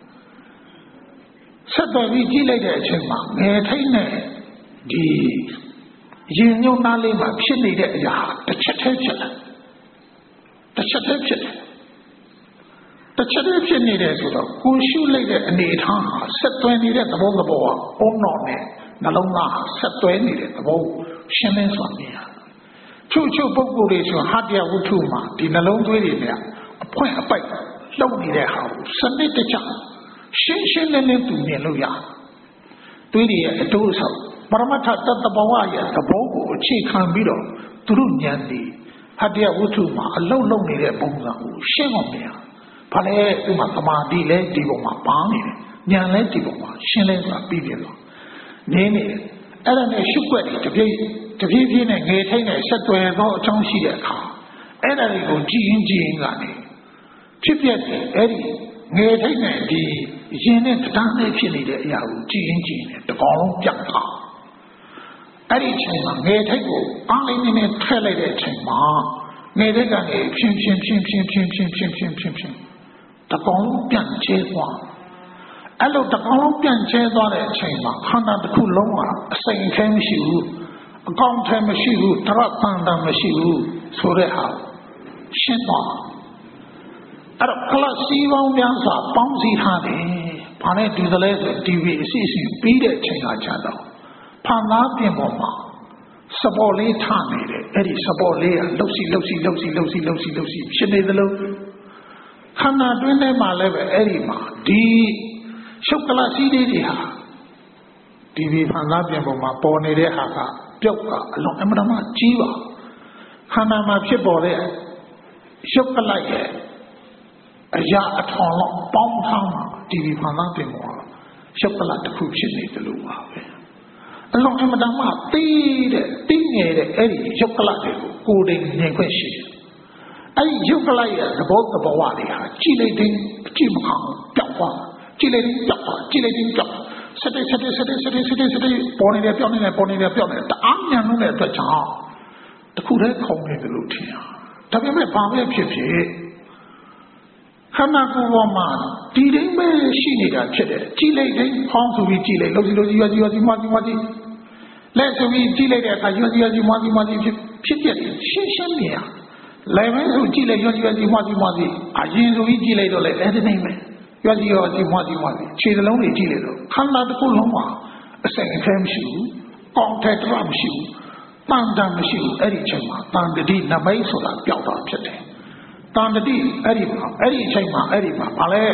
ဆက်သွဲပြီးကြည့်လိုက်တဲ့အချိန်မှာငယ်ထိုက်နဲ့ဒီရင်ညွန့်သားလေးမှာဖြစ်နေတဲ့အရာတစ်ချက်တည်းဖြစ်လာတစ်ချက်တည်းဖြစ်တယ်တစ်ချက်တည်းဖြစ်နေတယ်ဆိုတော့ကိုရှုလိုက်တဲ့အနေအထားဟာဆက်သွဲနေတဲ့သဘောသဘောကအုံတော့နဲ့နှလုံးသားဆက်သွဲနေတဲ့သဘောရှင်းလင်းစွာမြင်ရချို့ချို့ပုဂ္ဂိုလ်တွေဆိုဟတ္တယဝတ္ထုမှာဒီနှလုံးသွေးတွေနဲ့အဖွင့်အပိုက်လှုပ်နေတဲ့ဟာကိုစနစ်တကျရှင်းရှင်းလင်းလင်းသူမြင်လို့ရသွေးတွေရဲ့အတိုးအဆောက်ပရမတ္ထတတ္တဘဝရဲ့သဘောကိုအခြေခံပြီးတော့သူတို့ဉာဏ်ဒီဟတ္တယဝတ္ထုမှာအလုံးလုံးနေတဲ့ပုံစံကိုရှင်းအောင်မြင်ဘာလဲဒီမှာသမာဓိလည်းဒီပုံမှာပါနေတယ်ဉာဏ်လည်းဒီပုံမှာရှင်းလင်းစွာပြီးပြတော့နေနေအဲ့ဒါနဲ့ရှုွက်တွေတပြည့်တပြည့်ပြည့်နဲ့ငယ်ထိုက်နဲ့ဆက်သွယ်သောအကြောင်းရှိတဲ့အခါအဲ့ဒါတွေကိုကြည်ရင်ကြည်ရင်ကနေဖြစ်ပြတဲ့အဲ့ဒီငယ်ထိုက်နဲ့ဒီရင်နဲ့တရားနဲ့ဖြစ်နေတဲ့အရာကိုကြည်ရင်ကြည်ရင်တကောင်လုံးပြတ်သွားအဲ့ဒီအချိန်မှာငယ်ထိုက်ကိုအားလေးနည်းနည်းထည့်လိုက်တဲ့အချိန်မှာငယ်ထိုက်ကနေဖြင်းဖြင်းဖြင်းဖြင်းဖြင်းဖြင်းဖြင်းဖြင်းဖြင်းဖြင်းတကောင်လုံးပြန်ကျဲသွားအဲ့လိုတကောင်လုံးပြန်ကျဲသွားတဲ့အချိန်မှာခန္ဓာတစ်ခုလုံးကအစိမ်အခဲမရှိဘူးအကောင့်ထဲမရှိဘူးတရပန်တာမရှိဘူးဆိုတဲ့ဟာရှင်းသွားအဲ့တော့ကလစီပေါင်းများစွာပေါင်းစည်းထားတယ်ဘာနဲ့တူသလဲဆိုတီဗီအစီအစဉ်ပြီးတဲ့အချိန်ကကြာတော့ဖန်သားပြင်ပေါ်မှာစပေါ်လေးထားနေတယ်အဲ့ဒီစပေါ်လေးကလှုပ်စီလှုပ်စီလှုပ်စီလှုပ်စီလှုပ်စီလှုပ်စီဖြစ်နေသလိုခန္ဓာတွင်းထဲမှာလည်းပဲအဲ့ဒီမှာဒီရှုပ်ကလစီလေးတွေဟာတီဗီဖန်သားပြင်ပေါ်မှာပေါ်နေတဲ့ဟာကပြုတ်ကအလုံးအမှန်မှကြီးပါခန္ဓာမှာဖြစ်ပေါ်တဲ့ရှုပ်ကလိုက်ရဲ့အရာအထောင်လောက်ပေါင်းထားမှာတီဗီဖန်သားပြင်ပေါ်မှာရှုပ်ကလတစ်ခုဖြစ်နေတယ်လို့ပါပဲအလုံးအမတန်မှတီးတဲ့တီးငယ်တဲ့အဲ့ဒီရုပ်ကလပ်တွေကိုကိုယ်တိုင်မြင်ခွင့်ရှိတယ်အဲ့ဒီရုပ်ကလပ်ရဲ့သဘောသဘောဝတွေဟာကြည်လိုက်တဲ့အကြည့်မခံပျောက်သွားကြည်လိုက်ရင်ပျောက်သွားကြည်လိုက်ရင်ပျောက်စတဲ့စတဲ့စတဲ့စတဲ့စတဲ့စတဲ့ပေါ်နေတယ်ပျောက်နေတယ်ပေါ်နေတယ်ပျောက်နေတယ်တအားညံလို့တဲ့အတွက်ကြောင့်တခုတည်းခုံနေတယ်လို့ထင်ရဒါပေမဲ့ဘာပဲဖြစ်ဖြစ်ခန္ဓာကိုယ်ပေါ်မှာဒီတိုင်းပဲရှိနေတာဖြစ်တယ်ကြည်လိုက်တိုင်းဖောင်းဆိုပြီးကြည်လိုက်လို့ဒီလိုကြီးရကြီးရကြီးမကြီးမကြီးလက်ဆိုပြီးကြည်လိုက်တဲ့အခါရကြီးရကြီးမကြီးမကြီးဖြစ်ဖြစ်ပြရှင်းရှင်းမြင်ရလည်းပဲဆိုကြည်လိုက်ရကြီးရကြီးမကြီးမကြီးအရင်ဆိုပြီးကြည်လိုက်တော့လည်းအဲ့ဒီတိုင်းပဲရကြီးရကြီးမကြီးမကြီးခြေလုံးတွေကြည်လိုက်တော့ခန္ဓာတစ်ခုလုံးမှာအစိမ်အခဲမရှိဘူးကောင်းတဲ့တရားမရှိဘူးတန်တန်မရှိဘူးအဲ့ဒီအချိန်မှာတန်တတိနမိတ်ဆိုတာပျောက်သွားဖြစ်တယ်တန်တတိအဲ့ဒီမှာအဲ့ဒီအချိန်မှာအဲ့ဒီမှာဘာလဲ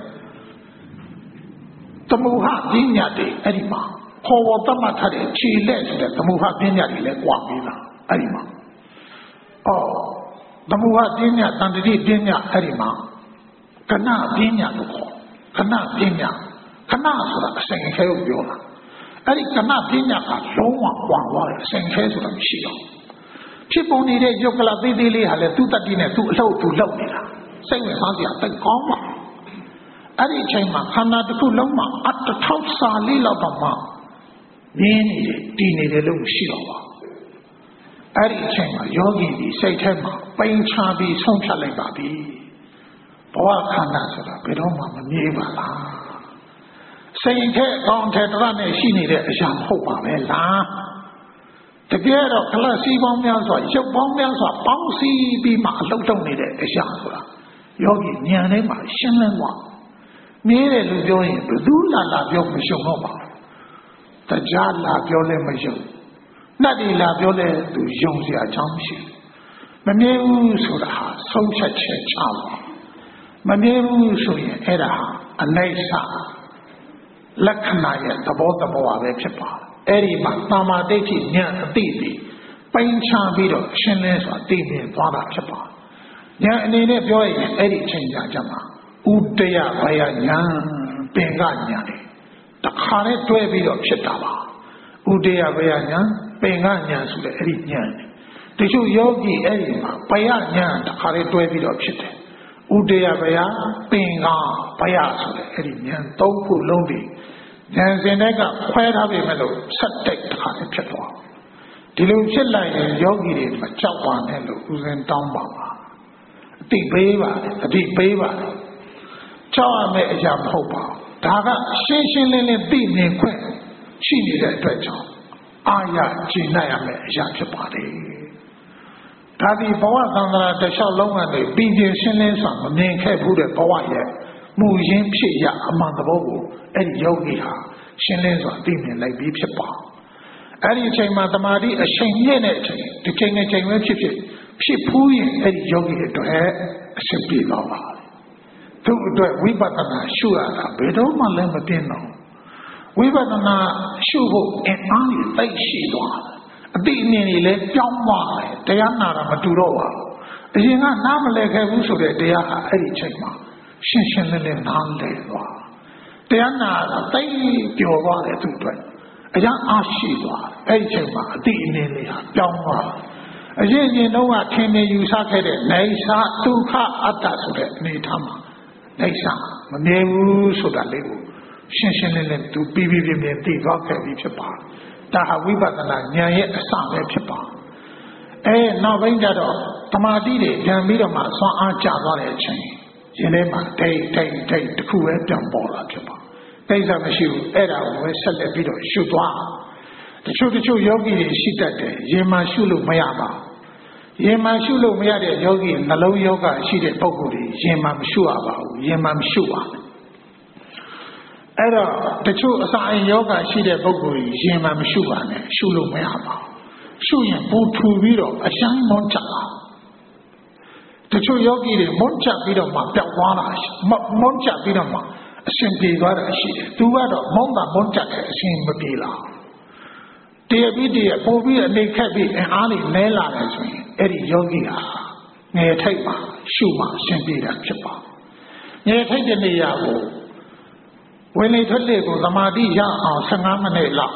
သမုဟပညာတွေအဲ့ဒီမှာခေါ်ဝတတ်မှတ်ထားတဲ့ခြေလက်ဆိုတဲ့သမုဟပညာတွေလည်းကြွားပြီးလားအဲ့ဒီမှာအော်သမုဟပညာတန်တတိပညာအဲ့ဒီမှာကဏပညာလို့ခေါ်ကဏပညာကဏဆိုတာအစဉ်ခဲကိုပြောတာအဲ့ဒီကဏပညာကလုံးဝကွာသွားတယ်အစဉ်ခဲဆိုတာမရှိတော့ဖြစ်ပေါ်နေတဲ့ယုတ်ကလသေးသေးလေးဟာလည်းသူ့တတိနဲ့သူ့အလုပ်သူလုပ်နေတာစိတ်ဝင်စားစရာတိတ်ကောင်းပါအဲ့ဒီအချိန်မှာခန္ဓာတစ်ခုလုံးမှာအတထောက်စာလေးလောက်တော့မှနင်းနေတယ်တည်နေတယ်လို့မရှိတော့ပါအဲ့ဒီအချိန်မှာယောဂီဒီစိတ်ထဲမှာပိန်ချပြီးဆုံးဖြတ်လိုက်ပါပြီဘဝခန္ဓာဆိုတာဘယ်တော့မှမမြဲပါလားစိတ်ထဲကောင်းတဲ့တရားနဲ့ရှိနေတဲ့အရာမဟုတ်ပါပဲလားတကယ်တော့ကလစီပေါင်းများစွာရုပ်ပေါင်းများစွာပေါင်းစည်းပြီးမှအလုပ်လုပ်နေတဲ့အရာဆိုတာယောဂီဉာဏ်ထဲမှာရှင်းလင်းသွားမြဲတယ်လို့ပြောရင်ဘယ်သူလာလာပြောမရှုံတော့ပါဘူးတရားလာပြောလဲမယုံနှက်ဒီလာပြောလဲသူယုံစရာအကြောင်းမရှိမမြဲဘူးဆိုတာဟာဆုံးဖြတ်ချက်ချပါမမြဲဘူးဆိုရင်အဲ့ဒါဟာအနိစ္စလက္ခဏာရဲ့သဘောသဘောပဲဖြစ်ပါတယ်အဲ့ဒီမှာသမာဓိဋ္ဌိဉာဏ်အသိတွေပိန်ချပြီးတော့ရှင်းလင်းစွာသိမြင်သွားတာဖြစ်ပါတယ်ဉာဏ်အနေနဲ့ပြောရင်အဲ့ဒီအချိန်ကြာကြမှာဥဒယဘယဉာဏ်ပင်ကဉာဏ်တွေတခါနဲ့တွဲပြီးတော့ဖြစ်တာပါဥဒယဘယဉာဏ်ပင်ကဉာဏ်ဆိုတဲ့အဲ့ဒီဉာဏ်တချို့ယောဂီအဲ့ဒီမှာဘယဉာဏ်တခါနဲ့တွဲပြီးတော့ဖြစ်တယ်ဥဒယဘယပင်ကဘယဆိုတဲ့အဲ့ဒီဉာဏ်သုံးခုလုံးပြီးဉာဏ်စဉ်တွေကခွဲထားပြီမဲ့လို့ဆက်တိုက်တစ်ခါနဲ့ဖြစ်သွားဒီလိုဖြစ်လိုက်ရင်ယောဂီတွေမကြောက်ပါနဲ့လို့ဦးဇင်းတောင်းပါပါအတိပေးပါအတိပေးပါကြောက်ရမယ့်အရာမဟုတ်ပါဘူးဒါကရှင်းရှင်းလင်းလင်းသိမြင်ခွင့်ရှိနေတဲ့အတွက်ကြောင့်အာရကျင့်နိုင်ရမယ့်အရာဖြစ်ပါတယ်ဒါဒီဘဝသံဃာတစ်လျှောက်လုံးကနေပြီးပြင်းရှင်းလင်းစွာမမြင်ခဲ့ဘူးတဲ့ဘဝရဲ့မူရင်းဖြစ်ရအမှန်တဘောကိုအဲ့ဒီယောဂီဟာရှင်းလင်းစွာသိမြင်လိုက်ပြီးဖြစ်ပါအဲ့ဒီအချိန်မှာတမာတိအချိန်မြင့်တဲ့အချိန်ဒီချိန်နဲ့ချိန်ပဲဖြစ်ဖြစ်ဖြစ်ဖူးရင်အဲ့ဒီယောဂီအတွက်အဆင်ပြေတော့ပါသူ့အတွက်ဝိပဿနာရှုရတာဘယ်တော့မှလည်းမတင်တော့ဝိပဿနာရှုဖို့အင်အားကြီးသိရှိသွားတယ်အတိအမြင်ကြီးလည်းကြောင်းသွားတယ်တရားနာတာမတူတော့ပါဘူးအရင်ကနားမလည်ခဲ့ဘူးဆိုတဲ့တရားဟာအဲ့ဒီအချိန်မှာရှင်းရှင်းလင်းလင်းနားလည်သွားတရားနာတာသိပျော်သွားတယ်သူ့အတွက်အရာအားရှိသွားအဲ့ဒီအချိန်မှာအတိအမြင်လေးဟာကြောင်းသွားအရင်ရင်တော့ကထင်နေယူဆခဲ့တဲ့နေသာဒုက္ခအတ္တဆိုတဲ့အနေထားမှာနေသာမမြင်ဘူးဆိုတာလေးကိုရှင်းရှင်းလင်းလင်းသူပြီးပြီးပြင်းပြင်းသိသွားခဲ့ပြီဖြစ်ပါဒါဟာဝိပဿနာဉာဏ်ရဲ့အစပဲဖြစ်ပါအဲနောက်ပိုင်းကျတော့တမာတိတွေဉာဏ်ပြီးတော့မှဆွမ်းအားကျသွားတဲ့အချိန်ရင်ထဲမှာတိတ်တိတ်တိတ်တစ်ခုပဲပြန်ပေါ်လာဖြစ်ပါတိတ်စားမရှိဘူးအဲ့ဒါကိုပဲဆက်လက်ပြီးတော့ရှုသွားတချို့တချို့ယောဂီတွေရှိတတ်တယ်ရင်မှရှုလို့မရပါဘူးရင်မှရှုလို့မရတဲ့ယောဂီနှလုံးယောဂရှိတဲ့ပုဂ္ဂိုလ်တွေရင်မှမရှုရပါဘူးရင်မှမရှုပါဘူးအဲ့တော့တချို့အစာအိမ်ယောဂရှိတဲ့ပုဂ္ဂိုလ်ကြီးရင်မှမရှုပါနဲ့ရှုလို့မရပါဘူးရှုရင်ပူထူပြီးတော့အရှမ်းမွန်းချလာတချို့ယောဂီတွေမွန်းချပြီးတော့မှပျောက်သွားတာမွန်းချပြီးတော့မှအရှင်ပြေသွားတာရှိတယ်သူကတော့မုန်းတာမွန်းချတဲ့အရှင်မပြေလာတရပြီးတရပို့ပြီးအနေခက်ပြီးအားလေးနဲလာတယ်ဆိုရင်အဲ့ဒီယောဂီဟာငယ်ထိတ်မှာရှုမှအရှင်ပြေတာဖြစ်ပါငယ်ထိတ်တဲ့နေရာကိုဝင်လေထွက်လေကိုသမာဓိရအောင်ဆယ်ငါးမိနစ်လောက်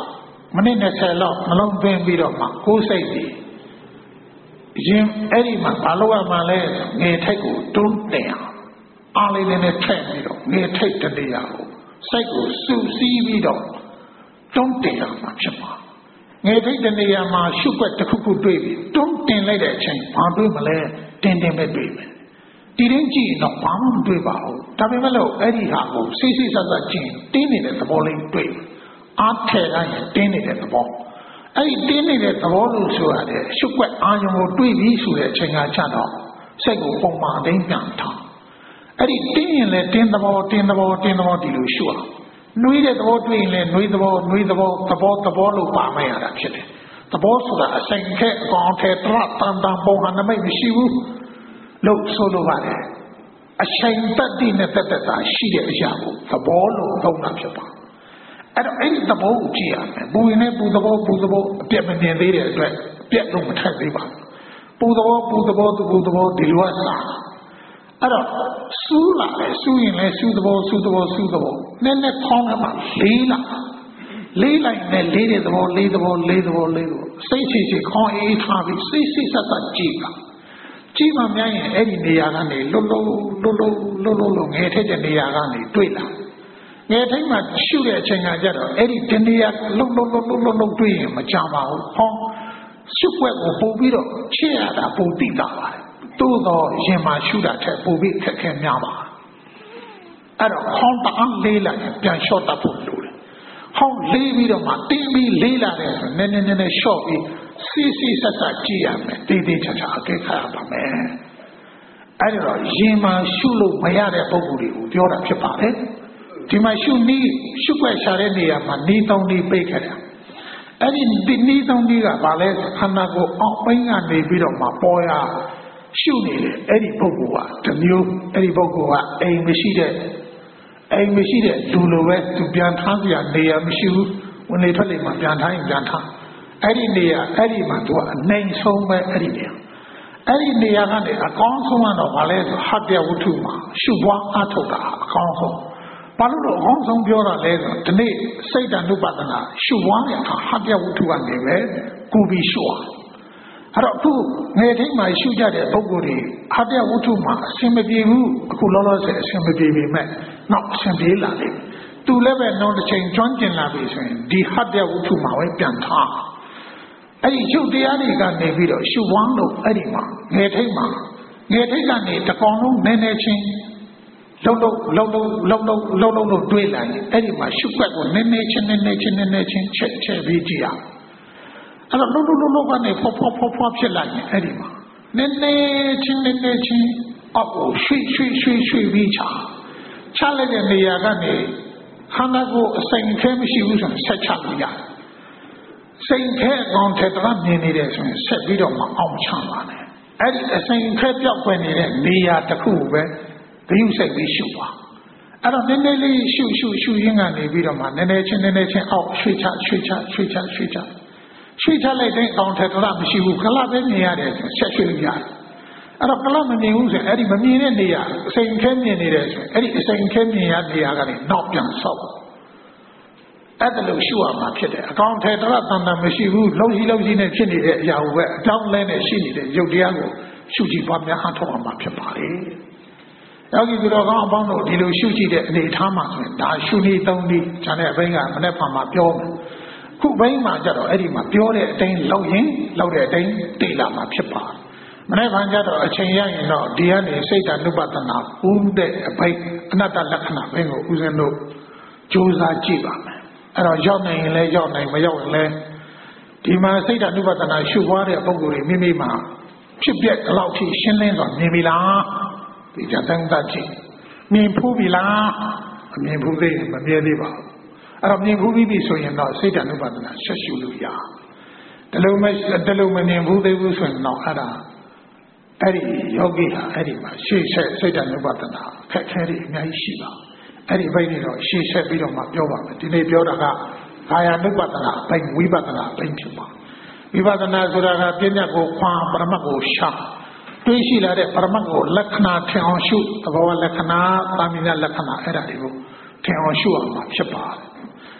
မိနစ်20လောက်နှလုံးသွင်းပြီးတော့မှကိုယ်စိတ်ကြီးရင်အဲ့ဒီမှာဘာလို့ရမှလဲငယ်ထိတ်ကိုတွန်းတင်အောင်အားလေးလေးနဲ့ထည့်ပြီးတော့ငယ်ထိတ်တတရားကိုစိတ်ကိုစုစည်းပြီးတော့တွန်းတင်အောင်မှာဖြစ်ပါငယ်ထိတ်တနေရာမှာရှုပ်ွက်တစ်ခုခုတွေ့ပြီးတွန်းတင်လိုက်တဲ့အချိန်ဘာတွေ့မလဲတင်တင်ပဲတွေ့မယ်ဒီရင်ကြည့်တော့ဘာမှမတွေ့ပါဘူးဒါပေမဲ့လို့အဲ့ဒီဟာကိုစိတ်စိတ်ဆက်ဆက်ကြည့်တင်းနေတဲ့သဘောလေးတွေ့အားထည့်လိုက်ရင်တင်းနေတဲ့သဘောအဲ့ဒီတင်းနေတဲ့သဘောလို့ဆိုရတယ်ရှုပ်ွက်အာရုံကိုတွေ့ပြီးဆိုတဲ့အချိန်ကကြတော့စိတ်ကိုပုံမှန်အတိုင်းပြန်ထားအဲ့ဒီတင်းရင်လည်းတင်းသဘောတင်းသဘောတင်းသဘောဒီလိုရှုအောင်နှွေးတဲ့သဘောတွေ့ရင်လည်းနှွေးသဘောနှွေးသဘောသဘောသဘောလို့ပါမရတာဖြစ်တယ်သဘောဆိုတာအစိမ်ခက်အကောင်ထဲတရတန်တန်ပုံဟာနမိတ်မရှိဘူးလို့ဆိုလိုပါတယ်အချိန်တတ်တည်နဲ့တတ်တတ်တာရှိတဲ့အရာကိုသဘောလို့သုံးတာဖြစ်ပါအဲ့တော့အဲ့ဒီသဘောကိုကြည့်ရမယ်ပူရင်လည်းပူသဘောပူသဘောအပြတ်မမြင်သေးတဲ့အတွက်အပြတ်လို့မထက်သေးပါပူသဘောပူသဘောပူသဘောဒီလိုအစားအဲ့တော့စူးလာတယ်စူးရင်လည်းစူးသဘောစူးသဘောစူးသဘောနည်းနည်းခေါင်းထဲမှာလေးလာလေးလိုက်နဲ့လေးတဲ့သဘောလေးသဘောလေးသဘောလေးသဘောစိတ်ချီချီခေါင်းအေးထားပြီးစိတ်စိတ်ဆက်ဆက်ကြည့်ပါကြည့်မှများရင်အဲ့ဒီနေရာကနေလွတ်လွတ်လွတ်လွတ်လွတ်လွတ်လွတ်ငယ်ထက်တဲ့နေရာကနေတွေ့လာငယ်ထိတ်မှရှုတဲ့အချိန်ကကြတော့အဲ့ဒီတနေရာလွတ်လွတ်လွတ်လွတ်လွတ်လွတ်တွေ့ရင်မကြပါဘူးဟောရှုွက်ကိုပုံပြီးတော့ချစ်ရတာပုံတိတာပါတယ်တိုးတော့ရင်မှာရှုတာထက်ပုံပြီးခက်ခဲများပါအဲ့တော့ဟောင်းတန်းလေးလိုက်ပြန်လျှော့တတ်ဖို့လိုတယ်ဟောင်းလေးပြီးတော့မှတင်းပြီးလေးလာတယ်ဆိုနည်းနည်းနည်းနည်းလျှော့ပြီးစီစီဆက်ဆက်ကြည့်ရမယ်တေးသေးချာချာအကဲခတ်ရပါမယ်အဲ့တော့ရင်မှာရှုလို့မရတဲ့ပုံကိုယ်တွေကိုပြောတာဖြစ်ပါတယ်ဒီမှာရှုနည်းရှုွက်ရှာတဲ့နေရာမှာနေသုံးနည်းပိတ်ခဲ့တယ်အဲ့ဒီဒီနည်းသုံးနည်းကဘာလဲခန္ဓာကိုယ်အောက်ပိုင်းကနေပြီးတော့မှပေါ်ရရှုနေတယ်အဲ့ဒီပုဂ္ဂိုလ်ကတစ်မျိုးအဲ့ဒီပုဂ္ဂိုလ်ကအိမ်မရှိတဲ့အိမ်မရှိတဲ့လူလိုပဲသူပြန်ထားစရာနေရာမရှိဘူးဝင်လေထွက်လေမှာပြန်ထားရင်ပြန်ထားအဲ့ဒီနေရာအဲ့ဒီမှာသူကအနိုင်ဆုံးပဲအဲ့ဒီနေရာအဲ့ဒီနေရာကနေအကောင်းဆုံးကတော့ဘာလဲဆိုဟတ္တဝတ္ထုမှာရှုပွားအထုတ်တာအကောင်းဆုံးဘာလို့တော့အကောင်းဆုံးပြောတာလဲဆိုဒီနေ့စိတ်တ ानु ပဒနာရှုပွားတဲ့အခါဟတ္တဝတ္ထုကနေပဲကူပြီးရှုအောင်အဲ့တော့အခုငယ်ထိတ်မှရှုကြတဲ့ပုဂ္ဂိုလ်တွေဟတ္တဝတ္ထုမှာအဆင်မပြေဘူးအခုလောလောဆယ်အဆင်မပြေပေမဲ့နောက်အဆင်ပြေလာတယ်သူလည်းပဲနောက်တစ်ချိန်ကျွမ်းကျင်လာပြီဆိုရင်ဒီဟတ္တဝတ္ထုမှာပဲပြန်ထားအဲ့ဒီရုပ်တရားတွေကနေပြီးတော့ရှုဝမ်းလို့အဲ့ဒီမှာငယ်ထိတ်မှာငယ်ထိတ်ကနေတကောင်လုံးနည်းနည်းချင်းလုံးလုံးလုံးလုံးလုံးလုံးလုံးလုံးလို့တွေးလိုက်ရင်အဲ့ဒီမှာရှုွက်ကိုနည်းနည်းချင်းနည်းနည်းချင်းနည်းနည်းချင်းချက်ချက်ပြီးကြည့်ရအဲ့တော့လုံးလုံးလုံးလုံးကနေဖောဖောဖောဖောဖြစ်လာရင်အဲ့ဒီမှာနည်းနည်းချင်းနည်းနည်းချင်းအောက်ကိုရွှေ့ရွှေ့ရွှေ့ရွှေ့ပြီးချချလိုက်တဲ့နေရာကနေခန္ဓာကိုယ်အစိမ်ခဲမရှိဘူးဆိုရင်ဆက်ချလို့ရတယ်စိမ်ခဲအကောင်ထက်တော့မြင်နေတယ်ဆိုရင်ဆက်ပြီးတော့မအောင်ချပါနဲ့အဲ့ဒီအစိမ်ခဲပြောက်ွယ်နေတဲ့နေရာတစ်ခုပဲဂရုစိုက်ပြီးရှုပါအဲ့တော့နည်းနည်းလေးရှုရှုရှုရင်းကနေပြီးတော့မှနည်းနည်းချင်းနည်းနည်းချင်းအောက်ရွှေ့ချရွှေ့ချရွှေ့ချရွှေ့ချရွှေ့ချလိုက်တဲ့အကောင်ထက်တော့မရှိဘူးခလာပဲမြင်ရတယ်ဆိုဆက်ရွှေ့လို့ရတယ်အဲ့တော့ကလမမြင်ဘူးဆိုရင်အဲ့ဒီမမြင်တဲ့နေရာအစိမ်ခဲမြင်နေတယ်ဆိုရင်အဲ့ဒီအစိမ်ခဲမြင်ရနေရာကနေနောက်ပြန်ဆောက်အဲ့ဒါလို့ရှုရမှာဖြစ်တယ်အကောင်ထဲတရတန်တန်မရှိဘူးလုံးကြီးလုံးကြီးနဲ့ဖြစ်နေတဲ့အရာကိုပဲအကြောင်းလဲနဲ့ရှိနေတဲ့ရုပ်တရားကိုရှုကြည့်ပွားများအထောက်အမှာဖြစ်ပါလေယောဂီသူတော်ကောင်းအပေါင်းတို့ဒီလိုရှုကြည့်တဲ့အနေအထားမှာဆိုရင်ဒါရှုနည်းသုံးနည်းဈာနဲ့အပိုင်းကမနေ့ဖန်မှာပြောမယ်ခုဘိန်းမှာကြတော့အဲ့ဒီမှာပြောတဲ့အတိုင်းလောက်ရင်လောက်တဲ့အတိုင်းသိလာမှာဖြစ်ပါမနေ့ကကြတော့အချိန်ရရင်တော့ဒီကနေစိတ်ဓာတ်နုပဒနာဥတဲ့အပိုင်းအနတ္တလက္ခဏာဘင်းကိုဦးဇင်းတို့ကြိုးစားကြည့်ပါမယ်အဲ့တော့ရောက်နိုင်ရင်လည်းရောက်နိုင်မရောက်ရင်လည်းဒီမှာစိတ်ဓာတ်နုပဒနာရှုပွားတဲ့ပုံကိုယ်တွေမိမိမှာဖြစ်ပြက်ဒီလောက်ထိရှင်းလင်းစွာမြင်ပြီလားဒီကြတန်းတကြည့်မြင်ဖူးပြီလားမမြင်ဖူးသေးရင်မမြဲသေးပါဘူးအဲ့တော့မြင်ဖူးပြီးပြီဆိုရင်တော့စိတ်ဓာတ်နုပဒနာဆက်ရှုလို့ရတလုံးမတလုံးမမြင်ဖူးသေးဘူးဆိုရင်တော့အဲ့ဒါအဲ့ဒီယောဂီဟာအဲ့ဒီမှာရှေ့ဆက်စိတ်ဓာတ်နုပဒနာခက်ခဲတွေအများကြီးရှိပါအဲ့ဒီဘိုင်းနေတော့ရှေ့ဆက်ပြီးတော့မှပြောပါမယ်ဒီနေ့ပြောတာကကာယ ानु ပဒနာဘိုင်းဝိပဿနာဘိုင်းဖြစ်ပါဝိပဿနာဆိုတာကပညာကိုခွာပရမတ်ကိုရှာတွေးရှိလာတဲ့ပရမတ်ကိုလက္ခဏာထင်အောင်ရှုသဘောလက္ခဏာသာမညလက္ခဏာအဲ့ဒါတွေကိုထင်အောင်ရှုအောင်မှာဖြစ်ပါတယ်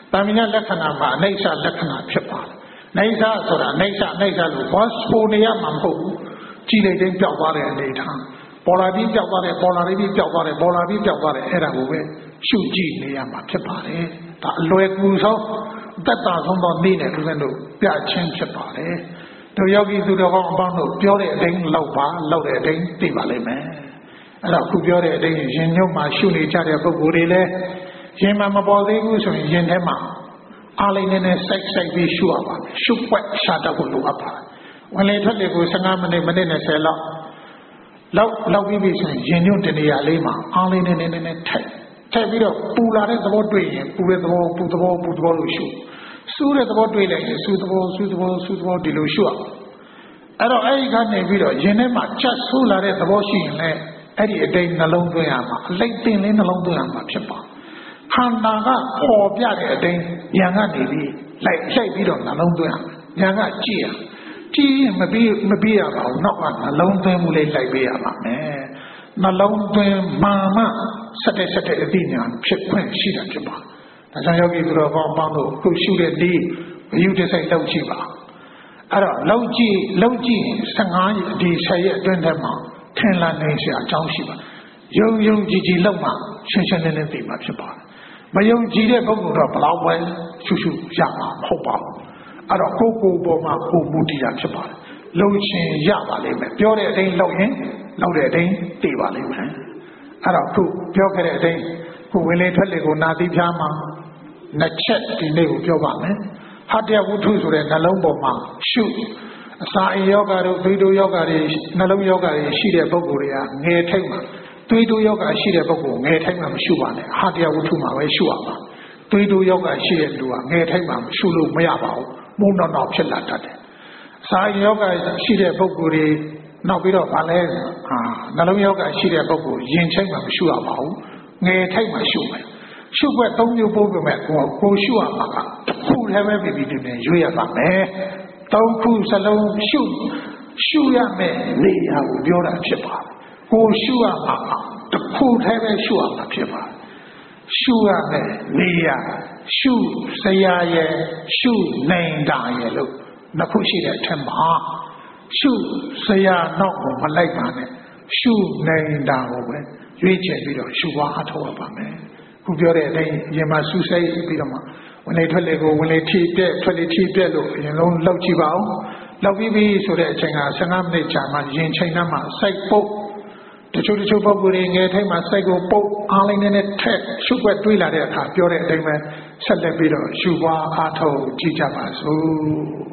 တာမညာလက္ခဏာမှာအိဋ္ဌလက္ခဏာဖြစ်ပါတယ်အိဋ္ဌဆိုတာအိဋ္ဌအိဋ္ဌလို့ဘောဖို့နေရမှာမဟုတ်ဘူးကြည်လိုက်တိုင်းပျောက်သွားတဲ့အနေထားပေါ်လာပြီးပျောက်သွားတယ်ပေါ်လာပြီးပျောက်သွားတယ်ပေါ်လာပြီးပျောက်သွားတယ်အဲ့ဒါကိုပဲရှုကြည့်နေရမှာဖြစ်ပါတယ်ဒါအလွယ်ကူဆုံးသက်သာဆုံးသောနည်းနဲ့ဦးဇင်းတို့ပြချင်းဖြစ်ပါတယ်တို့ယောဂီသူတော်ကောင်းအပေါင်းတို့ပြောတဲ့အတိုင်းလောက်ပါလောက်တဲ့အတိုင်းသိပါလိမ့်မယ်အဲ့တော့ခုပြောတဲ့အတိုင်းရင်ညွတ်မှာရှုနေကြတဲ့ပုဂ္ဂိုလ်တွေလည်းရင်မှာမပေါ်သေးဘူးဆိုရင်ရင်ထဲမှာအားလေးနဲ့စိုက်စိုက်ပြီးရှုရပါမယ်ရှုပွက်ရှာတတ်ဖို့လိုအပ်ပါတယ်ဝင်လေထွက်လေကိုဆယ်ငါးမိနစ်မိနစ်နဲ့ဆယ်လောက်လောက်လောက်ပြီးပြီဆိုရင်ရင်ညွတ်တဲ့နေရာလေးမှာအားလေးနဲ့နည်းနည်းနဲ့ထိုက်ထိုက်ပြီးတော့ပူလာတဲ့သဘောတွေ့ရင်ပူတဲ့သဘောပူသဘောပူသဘောလို့ရှုစူးတဲ့သဘောတွေ့လိုက်ရင်စူးသဘောစူးသဘောစူးသဘောဒီလိုရှုရအဲ့တော့အဲ့ဒီကနေပြီးတော့ရင်ထဲမှာချက်ဆူးလာတဲ့သဘောရှိရင်လည်းအဲ့ဒီအတိတ်နှလုံးသွင်းရမှာအလိတ်တင်လေးနှလုံးသွင်းရမှာဖြစ်ပါခန္ဓာကပေါ်ပြတဲ့အတိုင်းဉာဏ်ကနေပြီးလိုက်လိုက်ပြီးတော့နှလုံးသွင်းရဉာဏ်ကကြည့်ရကြည့်ရင်မပြီးမပြီးရပါဘူးနောက်ကနှလုံးသွင်းမှုလေးလိုက်ပေးရပါမယ်နှလုံးသွင်းမှမှစက်တဲ့စက်တဲ့အသိဉာဏ်ဖြစ်ခွင့်ရှိတာဖြစ်ပါဒါကြောင့်ယောဂီသူတော်ကောင်းပေါင်းတို့ခုရှုတဲ့ဒီဘယုတစိုက်လောက်ကြည့်ပါအဲ့တော့လောက်ကြည့်လောက်ကြည့်ဆယ်ငါးရက်ဒီဆယ်ရက်အတွင်းထဲမှာထင်လာနိုင်စရာအကြောင်းရှိပါယုံယုံကြည်ကြည်လောက်မှရှင်းရှင်းလင်းလင်းသိမှာဖြစ်ပါတယ်မယုံကြည်တဲ့ပုဂ္ဂိုလ်တော့ဘလောက်ပဲရှုရှုရမှာမဟုတ်ပါဘူးအဲ့တော့ကိုယ်ကိုယ်ပေါ်မှာကိုယ်မူတည်ရဖြစ်ပါတယ်လုံချင်ရပါလိမ့်မယ်ပြောတဲ့အတိုင်းလောက်ရင်လောက်တဲ့အတိုင်းသိပါလိမ့်မယ်အဲ့တော့ခုပြောခဲ့တဲ့အတိုင်းခုဝင်လေထွက်လေကိုနာသီးဖြားမှာနှစ်ချက်ဒီနေ့ကိုပြောပါမယ်ဟတ္တဝုထုဆိုတဲ့နှလုံးပေါ်မှာရှုအစာအိမ်ယောဂတို့သွေးတိုးယောဂတွေနှလုံးယောဂတွေရှိတဲ့ပုဂ္ဂိုလ်တွေကငယ်ထိတ်မှာသွေးတိုးယောဂရှိတဲ့ပုဂ္ဂိုလ်ငယ်ထိတ်မှာမရှုပါနဲ့ဟတ္တဝုထုမှာပဲရှုရပါသွေးတိုးယောဂရှိတဲ့လူကငယ်ထိတ်မှာမရှုလို့မရပါဘူးမုန်းတော့တော့ဖြစ်လာတတ်တယ်အစာအိမ်ယောဂရှိတဲ့ပုဂ္ဂိုလ်တွေနောက်ပြီးတော့ဗာလဲဟာနှလုံးယောဂရှိတဲ့ပုဂ္ဂိုလ်ရင်ထိတ်မှာမရှုရပါဘူးငယ်ထိတ်မှာရှုမယ်ရှုွက်သုံးမျိုးပို့ပြမဲ့ကိုကိုရှုရမှာကတစ်ခုလည်းပဲပြည်ပြည်တင်ရွေးရပါမယ်သုံးခုစလုံးရှုရှုရမယ်နေရာကိုပြောတာဖြစ်ပါတယ်ကိုရှုရမှာတစ်ခုလည်းပဲရှုရမှာဖြစ်ပါတယ်ရှုရမယ်နေရာရှုစရာရဲ့ရှုနိုင်တာရဲ့လို့နှစ်ခုရှိတဲ့အထက်မှာရှုစရာတော့မလိုက်ပါနဲ့ရှုနိုင်တာကိုပဲရွေးချယ်ပြီးတော့ရှုပွားအထောက်ရပါမယ်ခုပြောတဲ့အတိုင်းရင်မှာစူးစိုက်ပြီးတော့မှဝင်လေထွက်လေကိုဝင်လေထိပြက်ထွက်လေထိပြက်လို့အရင်ဆုံးလောက်ကြည့်ပါအောင်လောက်ပြီးပြီဆိုတဲ့အချိန်ကဆယ်ငါးမိနစ်ကြာမှရင်ချိန်နှမ်းမှာစိုက်ပုတ်တချို့တချို့ပုဂ္ဂိုလ်တွေငယ်ထိတ်မှာစိုက်ကိုပုတ်အားလေးနဲ့ထက်ရှုပ်ွက်တွေးလာတဲ့အခါပြောတဲ့အတိုင်းပဲဆက်လက်ပြီးတော့ရှုပွားအားထုတ်ကြည့်ကြပါစို့